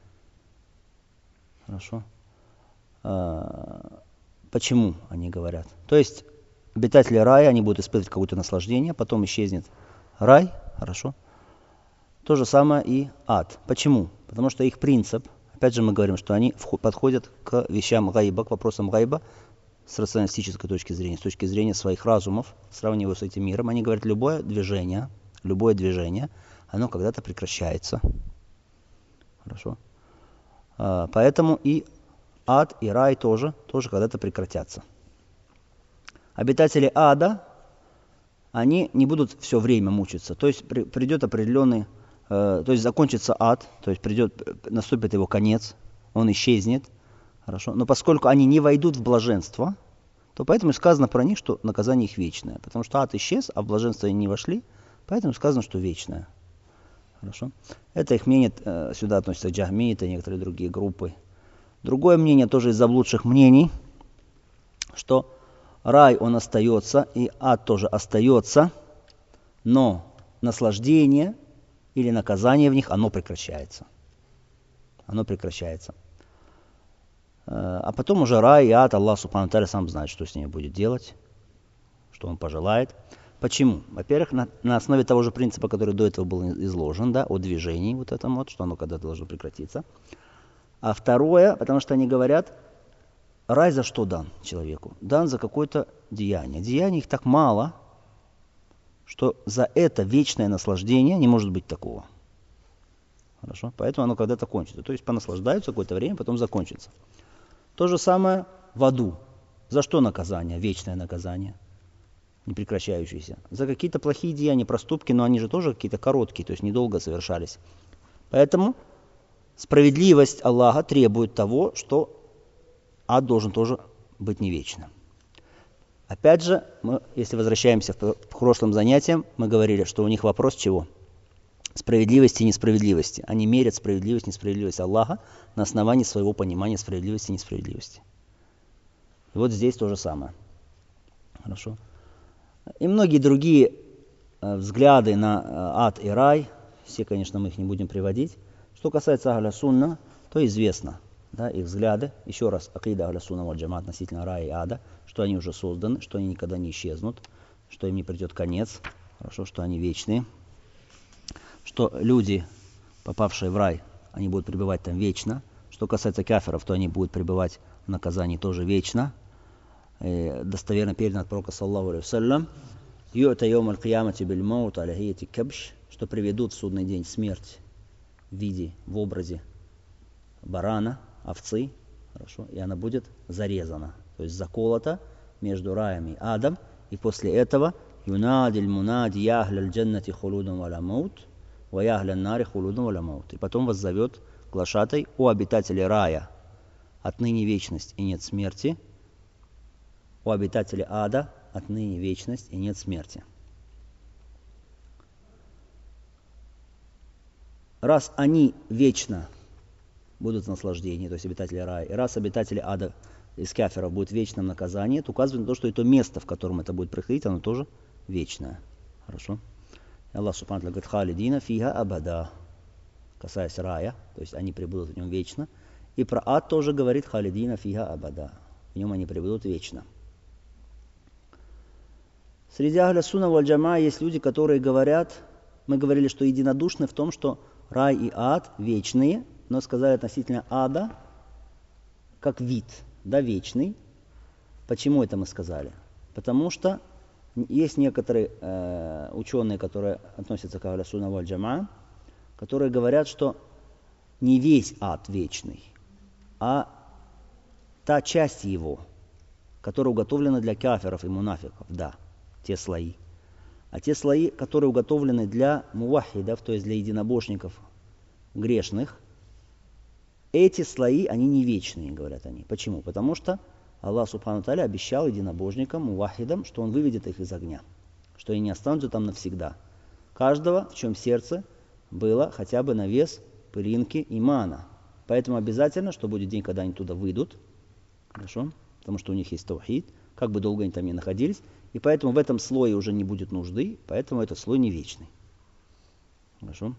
Хорошо. Э, почему они говорят? То есть обитатели рая, они будут испытывать какое-то наслаждение, потом исчезнет рай, хорошо. То же самое и ад. Почему? Потому что их принцип, опять же мы говорим, что они подходят к вещам гайба, к вопросам гайба с рационалистической точки зрения, с точки зрения своих разумов, сравнивая с этим миром. Они говорят, любое движение, любое движение, оно когда-то прекращается. Хорошо? Поэтому и ад, и рай тоже, тоже когда-то прекратятся. Обитатели ада, они не будут все время мучиться. То есть при, придет определенный То есть закончится ад, то есть придет, наступит его конец, он исчезнет, хорошо. Но поскольку они не войдут в блаженство, то поэтому сказано про них, что наказание их вечное. Потому что ад исчез, а в блаженство они не вошли, поэтому сказано, что вечное. Хорошо. Это их мнение, сюда относятся джахмиты и некоторые другие группы. Другое мнение, тоже из заблудших мнений, что рай, он остается, и ад тоже остается, но наслаждение или наказание в них, оно прекращается. Оно прекращается. А потом уже рай и ад, Аллах Субхану ва Тааля сам знает, что с ними будет делать, что он пожелает. Почему? Во-первых, на, на основе того же принципа, который до этого был изложен, да, о движении, вот этом вот, что оно когда-то должно прекратиться. А второе, потому что они говорят, рай за что дан человеку? Дан за какое-то деяние. Деяний их так мало, что за это вечное наслаждение не может быть такого. Хорошо? Поэтому оно когда-то кончится. То есть понаслаждаются какое-то время, потом закончится. То же самое в аду. За что наказание? Вечное наказание, непрекращающееся. За какие-то плохие деяния, проступки, но они же тоже какие-то короткие, то есть недолго совершались. Поэтому справедливость Аллаха требует того, что ад должен тоже быть не вечным. Опять же, мы, если возвращаемся к прошлым занятиям, мы говорили, что у них вопрос чего? Справедливости и несправедливости. Они мерят справедливость и несправедливость Аллаха на основании своего понимания справедливости и несправедливости. И вот здесь то же самое. Хорошо. И многие другие э, взгляды на э, ад и рай, все, конечно, мы их не будем приводить. Что касается ахля сунна, то известно, да, их взгляды. Еще раз, акида ахля сунна валь джама относительно рая и ада, что они уже созданы, что они никогда не исчезнут, что им не придет конец, хорошо, что они вечные, что люди, попавшие в рай, они будут пребывать там вечно. Что касается кафиров, то они будут пребывать в наказании тоже вечно. И достоверно передано от пророка саллаллаху алейхи вассалям, ю'та йоум аль-киямати биль маут аля хияти кабш, что приведут в судный день смерть в виде, в образе барана, овцы, хорошо, и она будет зарезана, то есть заколота между раем и адом, и после этого юнадиль мунади яхля аль-джаннати хулудун валя маут, ва яхля нари хулудун валя маут. И потом вас зовет глашатай: о обитатели рая, отныне вечность и нет смерти, о обитатели ада, отныне вечность и нет смерти. Раз они вечно будут в наслаждении, то есть обитатели рая, и раз обитатели ада из кафиров будут в вечном наказании, то указывает на то, что это место, в котором это будет происходить, оно тоже вечное. Хорошо? И Аллах субхану ва тааля говорит: халидина фиха абада, касаясь рая, то есть они пребудут в нем вечно. И про ад тоже говорит: халидина фиха абада, в нем они пребудут вечно. Среди ахля сунна валь джама есть люди, которые говорят, мы говорили, что единодушны в том, что рай и ад вечные, но сказали относительно ада как вид, да, вечный. Почему это мы сказали? Потому что есть некоторые э, ученые, которые относятся к ахля сунна валь джама, которые говорят, что не весь ад вечный, а та часть его, которая уготовлена для кафиров и мунафиков, да, те слои. А те слои, которые уготовлены для мувахидов, то есть для единобожников грешных, эти слои, они не вечные, говорят они. Почему? Потому что Аллах субхану ва тааля обещал единобожникам, мувахидам, что Он выведет их из огня, что они не останутся там навсегда. Каждого, в чем сердце было хотя бы на вес пылинки имана. Поэтому обязательно, что будет день, когда они туда выйдут, хорошо? Потому что у них есть таухид, как бы долго они там ни находились, и поэтому в этом слое уже не будет нужды, поэтому этот слой не вечный. Хорошо?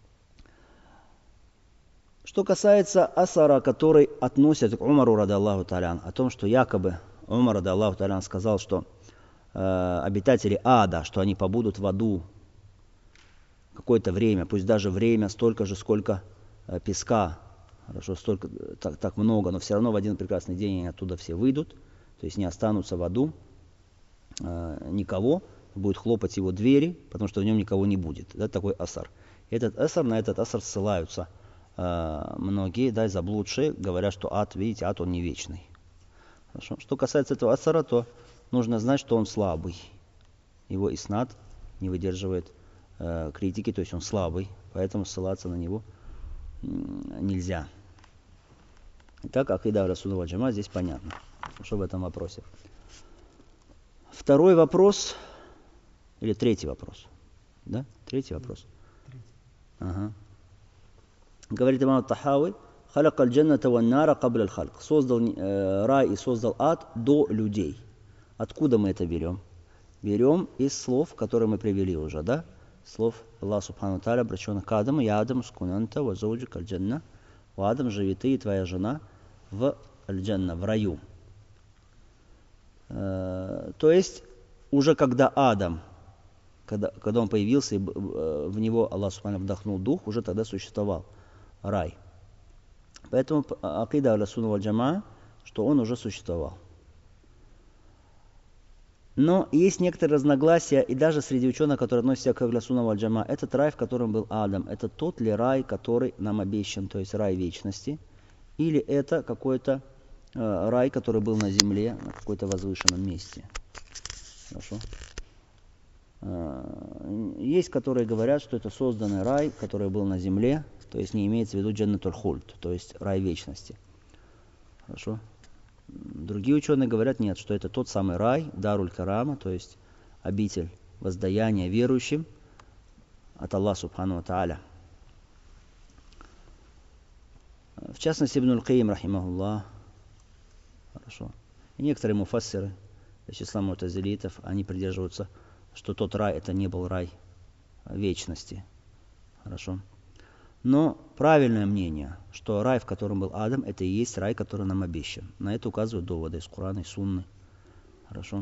Что касается асара, который относят к Умару ради Аллаху та'алян, о том, что якобы Умар ради Аллаху та'алян сказал, что э, обитатели ада, что они побудут в аду какое-то время, пусть даже время столько же, сколько э, песка, хорошо, столько, так, так много, но все равно в один прекрасный день они оттуда все выйдут, то есть не останутся в аду э, никого, будет хлопать его двери, потому что в нем никого не будет. Это такой асар. Этот асар, на этот асар ссылаются э, многие, да, заблудшие, говорят, что ад, видите, ад он не вечный. Хорошо. Что касается этого асара, то нужно знать, что он слабый. Его иснад не выдерживает э, критики, то есть он слабый, поэтому ссылаться на него э, нельзя. Итак, акида ахля сунна валь джама здесь понятно, что в этом вопросе. Второй вопрос, или третий вопрос, да? Третий вопрос. Ага. Говорит имам ат-Тахави: халяка аль-джанната ван нара кабля аль-халк. Создал э, рай и создал ад до людей. Откуда мы это берем? Берем из слов, которые мы привели уже, да? Слов Аллаха субхану ва тааля, обращенных к Адаму: я Адам скунанта ва зауджик аль-джанна. У Адам, живи ты и твоя жена в аль-джанна, в раю. Э, то есть, уже когда Адам, когда, когда он появился, и в него Аллах субхану вдохнул дух, уже тогда существовал рай. Поэтому акида ахля сунна валь джама, что он уже существовал. Но есть некоторые разногласия, и даже среди ученых, которые относятся к ахля сунна валь джама, этот рай, в котором был Адам, это тот ли рай, который нам обещан, то есть рай вечности, или это какой-то э, рай, который был на земле, на какой-то возвышенном месте. Хорошо. Э, есть, которые говорят, что это созданный рай, который был на земле, то есть не имеется в виду джаннатуль хульд, то есть рай вечности. Хорошо. Другие ученые говорят, нет, что это тот самый рай, даруль карама, то есть обитель воздаяния верующим от Аллаха субхану ва тааля. В частности, Ибн аль-Каим, рахимахуллах, хорошо, и некоторые муфассиры из числа му'тазилитов, они придерживаются, что тот рай это не был рай вечности. Хорошо. Но правильное мнение, что рай, в котором был Адам, это и есть рай, который нам обещан. На это указывают доводы из Корана и Сунны. Хорошо.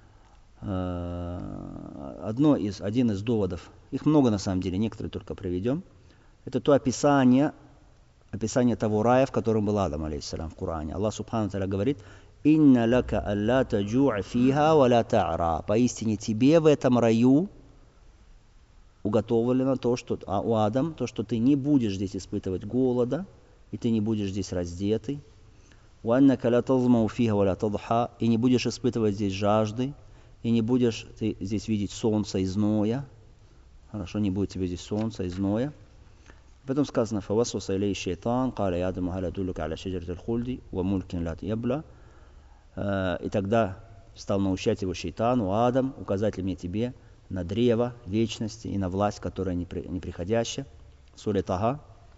Одно из, один из доводов, их много на самом деле, некоторые только приведем, это то описание, описание того рая, в котором был Адам, алейхиссалям, в Коране. Аллах субхану ва тааля говорит: «Инна лака алла таджу'a фиха ва ла та'ра». Поистине тебе в этом раю уготовлено то, что а у Адам, то, что ты не будешь здесь испытывать голода, и ты не будешь здесь раздетый. «Уаннака ла тазмау фиха ва ла тадха», и не будешь испытывать здесь жажды, и не будешь ты здесь видеть солнца и зноя. Хорошо, не будет тебе здесь солнца и зноя. Потом сказано: «Фавасваса илей шайтан, каля я адаму халя дуллюка аля шаджарати аль-хульди, ва мулькин ла ябла». И тогда стал научать его шайтан, у Адам, указатель мне тебе на древо вечности и на власть, которая неприходящая. Сура Таха.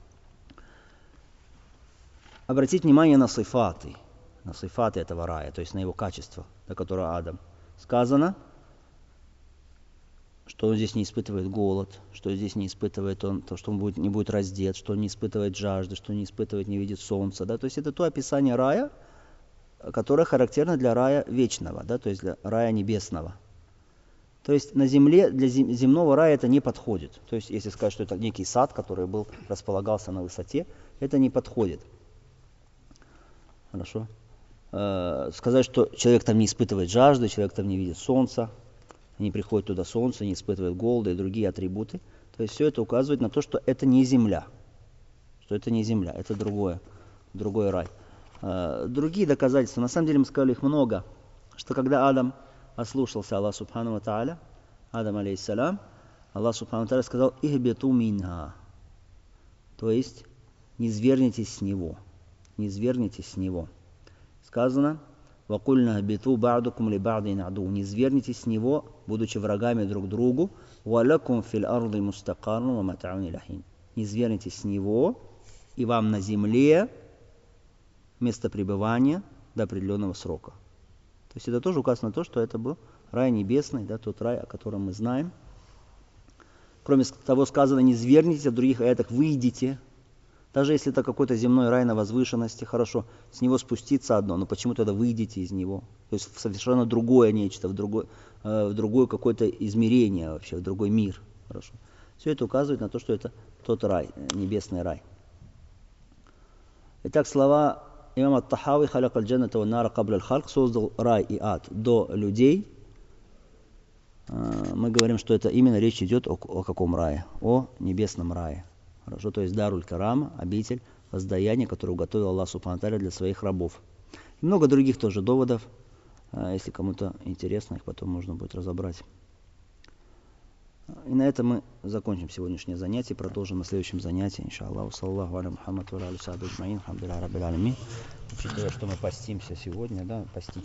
Обратить внимание на сифаты, на сифаты этого рая, то есть на его качество, до которого Адам. Сказано, что он здесь не испытывает голод, что здесь не испытывает он, то, что он будет, не будет раздет, что он не испытывает жажды, что он не испытывает, не видит солнца. Да? То есть это то описание рая, которое характерно для рая вечного, да? То есть для рая небесного. То есть на земле, для земного рая это не подходит. То есть если сказать, что это некий сад, который был, располагался на высоте, это не подходит. Хорошо. Сказать, что человек там не испытывает жажды, человек там не видит солнца, не приходит туда солнце, не испытывает голода и другие атрибуты. То есть все это указывает на то, что это не земля. Что это не земля, это другое, другой рай. Другие доказательства, на самом деле мы сказали их много, что когда Адам ослушался Аллаха субхану ва тааля, Адам алейхиссалям, Аллах субхану ва тааля сказал: «Ихбиту минха», то есть не свергнитесь с него, не свергнитесь с него. Сказано: «Вакульна биту ба'дукум ли ба'дин аду», не свергнитесь с него, будучи врагами друг другу. «Валакум фил арди мустакарну ва мата'ун илахин», не свергнитесь с него, и вам на земле место пребывания до определенного срока. То есть это тоже указано на то, что это был рай небесный, да, тот рай, о котором мы знаем. Кроме того, сказано: не свергнитесь, а в других аятах: выйдите. Даже если это какой-то земной рай на возвышенности, хорошо, с него спуститься одно, но почему тогда выйдете из него? То есть в совершенно другое нечто, в другое, э, в другое какое-то измерение вообще, в другой мир. Хорошо. Все это указывает на то, что это тот рай, небесный рай. Итак, слова имама ат-Тахави: «Халяк аль-джанната ва нара кабля аль-халк», создал рай и ад до людей. Мы говорим, что это именно речь идет о, о каком рае? О небесном рае. Хорошо, то есть Даруль Карама, обитель воздаяния, которую уготовил Аллах субхану ва тааля для своих рабов. И много других тоже доводов. Если кому-то интересно, их потом можно будет разобрать. И на этом мы закончим сегодняшнее занятие, продолжим на следующем занятии, иншаллах. Саллаху аля Мухаммад ва аля сахбихи аджмаин. Алхамдулиллахи раббил алямин. Учитывая, что мы постимся сегодня, да, постимся.